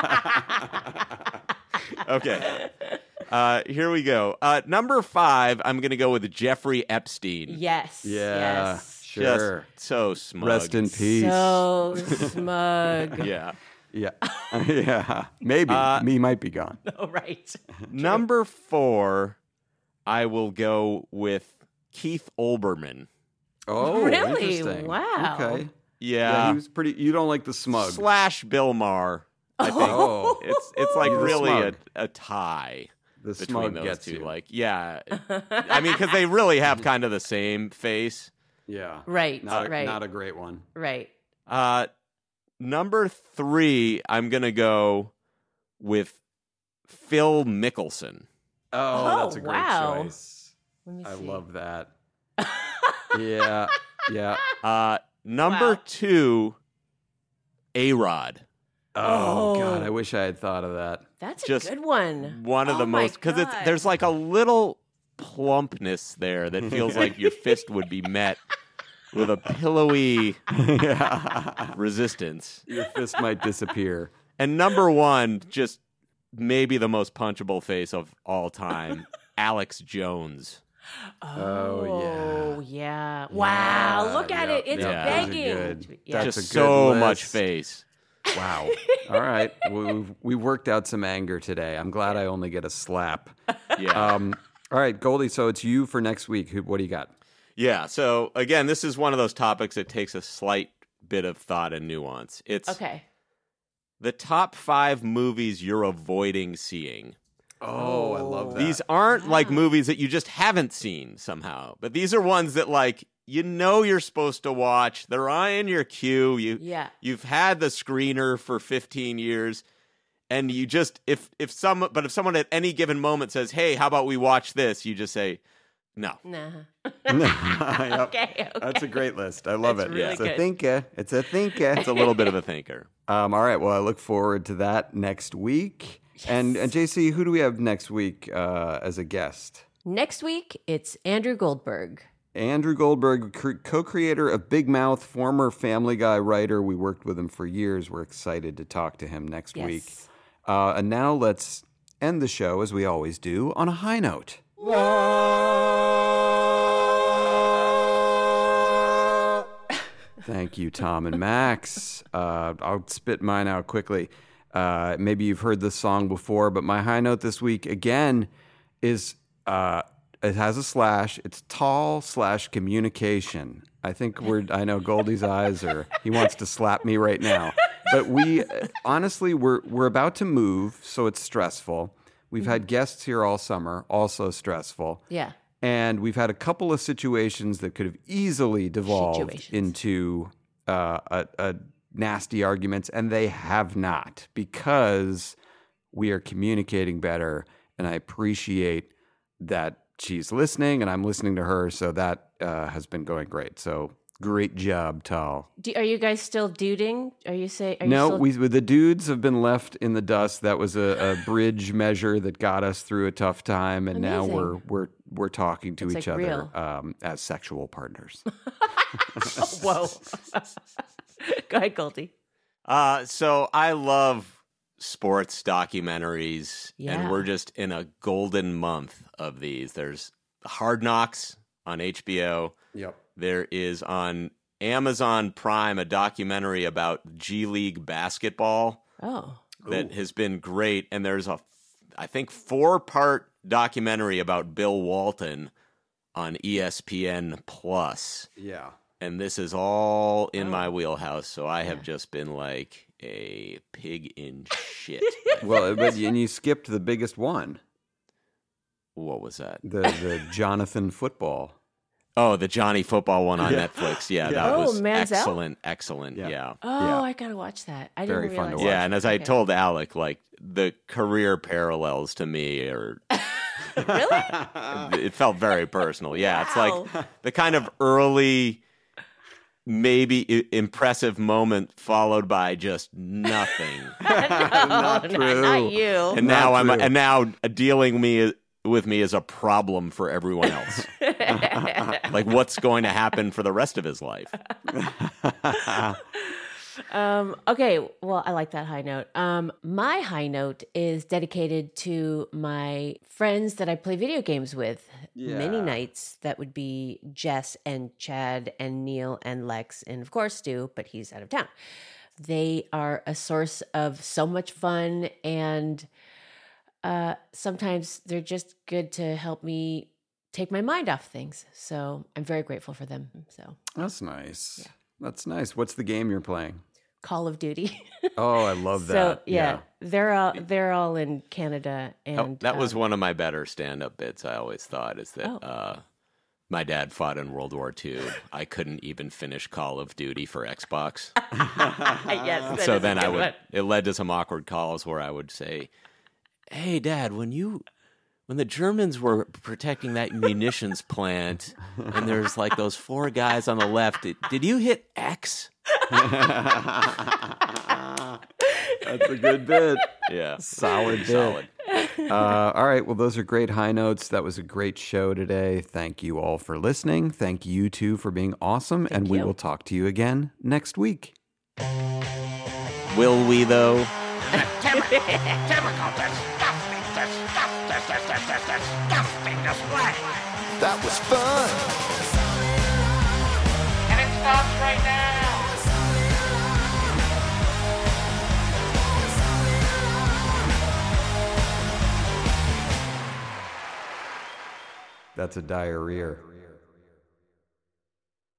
Okay. Here we go. Number 5, I'm going to go with Jeffrey Epstein. Yes. Yeah. Yes. Sure. Just so smug. Rest in peace. So smug. Yeah. Yeah. Yeah. Maybe. Me might be gone. Oh, right. Number 4, I will go with Keith Olbermann. Oh, really? interesting. Wow. Okay. Yeah. He was pretty. You don't like the smug. / Bill Maher. I think Oh. it's like The really smug. a tie The between smug those gets two. you. Like, yeah. I mean, because they really have kind of the same face. Yeah. Right. Not right. a great one. Right. Number 3, I'm gonna go with Phil Mickelson. Oh, that's a great wow. choice. Let me I see. love that. Yeah. Yeah. Number Wow. 2, A-Rod. Oh, God. Oh. I wish I had thought of that. That's a Just good one. One of Oh the my most, because God. there's like a little plumpness there that feels like your fist would be met with a pillowy resistance. Your fist might disappear. And number 1, just maybe the most punchable face of all time, Alex Jones. Oh, yeah. Wow. Look at it. It's yeah. begging. Yeah. That's Just a good so list. much face. Wow. All right. We worked out some anger today. I'm glad I only get a slap. Yeah. All right, Goldie, so it's you for next week. What do you got? Yeah. So again, this is one of those topics that takes a slight bit of thought and nuance. It's Okay. the top 5 movies you're avoiding seeing. Oh, I love that. These aren't like movies that you just haven't seen somehow, but these are ones that like you know you're supposed to watch. They're in your queue. You've had the screener for 15 years, and you just if someone at any given moment says, "Hey, how about we watch this?" You just say, "No." Nah. Yep. Okay. That's a great list. I love That's it. really It's good. a thinker. It's a thinker. It's a little bit of a thinker. All right. Well, I look forward to that next week. Yes. And JC, who do we have next week as a guest? Next week, it's Andrew Goldberg. Andrew Goldberg, co-creator of Big Mouth, former Family Guy writer. We worked with him for years. We're excited to talk to him next week. And now let's end the show, as we always do, on a high note. Thank you, Tom and Max. I'll spit mine out quickly. Maybe you've heard this song before, but my high note this week, again, is... it has a slash. It's tall/communication. I think I know Goldie's eyes he wants to slap me right now. But honestly, we're about to move, so it's stressful. We've had guests here all summer, also stressful. Yeah. And we've had a couple of situations that could have easily devolved into nasty arguments, and they have not, because we are communicating better, and I appreciate that she's listening and I'm listening to her. So that has been going great. So great job, Tal. Are you guys still duding? No, the dudes have been left in the dust. That was a bridge measure that got us through a tough time, and Amazing. now we're talking to each other real. as sexual partners. Whoa. Go ahead, Goldie. So I love sports documentaries, Yeah. and we're just in a golden month of these. There's Hard Knocks on HBO. Yep. There is on Amazon Prime a documentary about G League basketball that has been great. And there's I think 4-part documentary about Bill Walton on ESPN Plus. Yeah. And this is all in my wheelhouse. So I have just been like a pig in shit. And you skipped the biggest one. What was that? The Jonathan football. Oh, the Johnny football one on Netflix. Yeah, that was Manziel? excellent. Yeah. Oh, I gotta watch that. I didn't realize. fun to watch. Yeah, and as I told Alec, like the career parallels to me are Really? it felt very personal. Yeah, it's like the kind of early, maybe impressive moment followed by just nothing. Not you. And now dealing with me is a problem for everyone else. Like, what's going to happen for the rest of his life? Okay, well, I like that high note. My high note is dedicated to my friends that I play video games with many nights. That would be Jess and Chad and Neil and Lex and, of course, Stu, but he's out of town. They are a source of so much fun, and sometimes they're just good to help me take my mind off things. So I'm very grateful for them. So that's nice. Yeah. That's nice. What's the game you're playing? Call of Duty. Oh, I love that. So yeah, they're all in Canada, and that was one of my better stand-up bits. I always thought is that my dad fought in World War II. I couldn't even finish Call of Duty for Xbox. Yes. So then it led to some awkward calls where I would say, "Hey, Dad, when the Germans were protecting that munitions plant, and there's like those 4 guys on the left, did you hit X?" That's a good bit. Yeah. Solid bit. Solid. All right. Well, those are great high notes. That was a great show today. Thank you all for listening. Thank you, too, for being awesome. And we will talk to you again next week. Will we, though? Typical disgusting display. That was fun. And it stops right now. That's a diarrhea.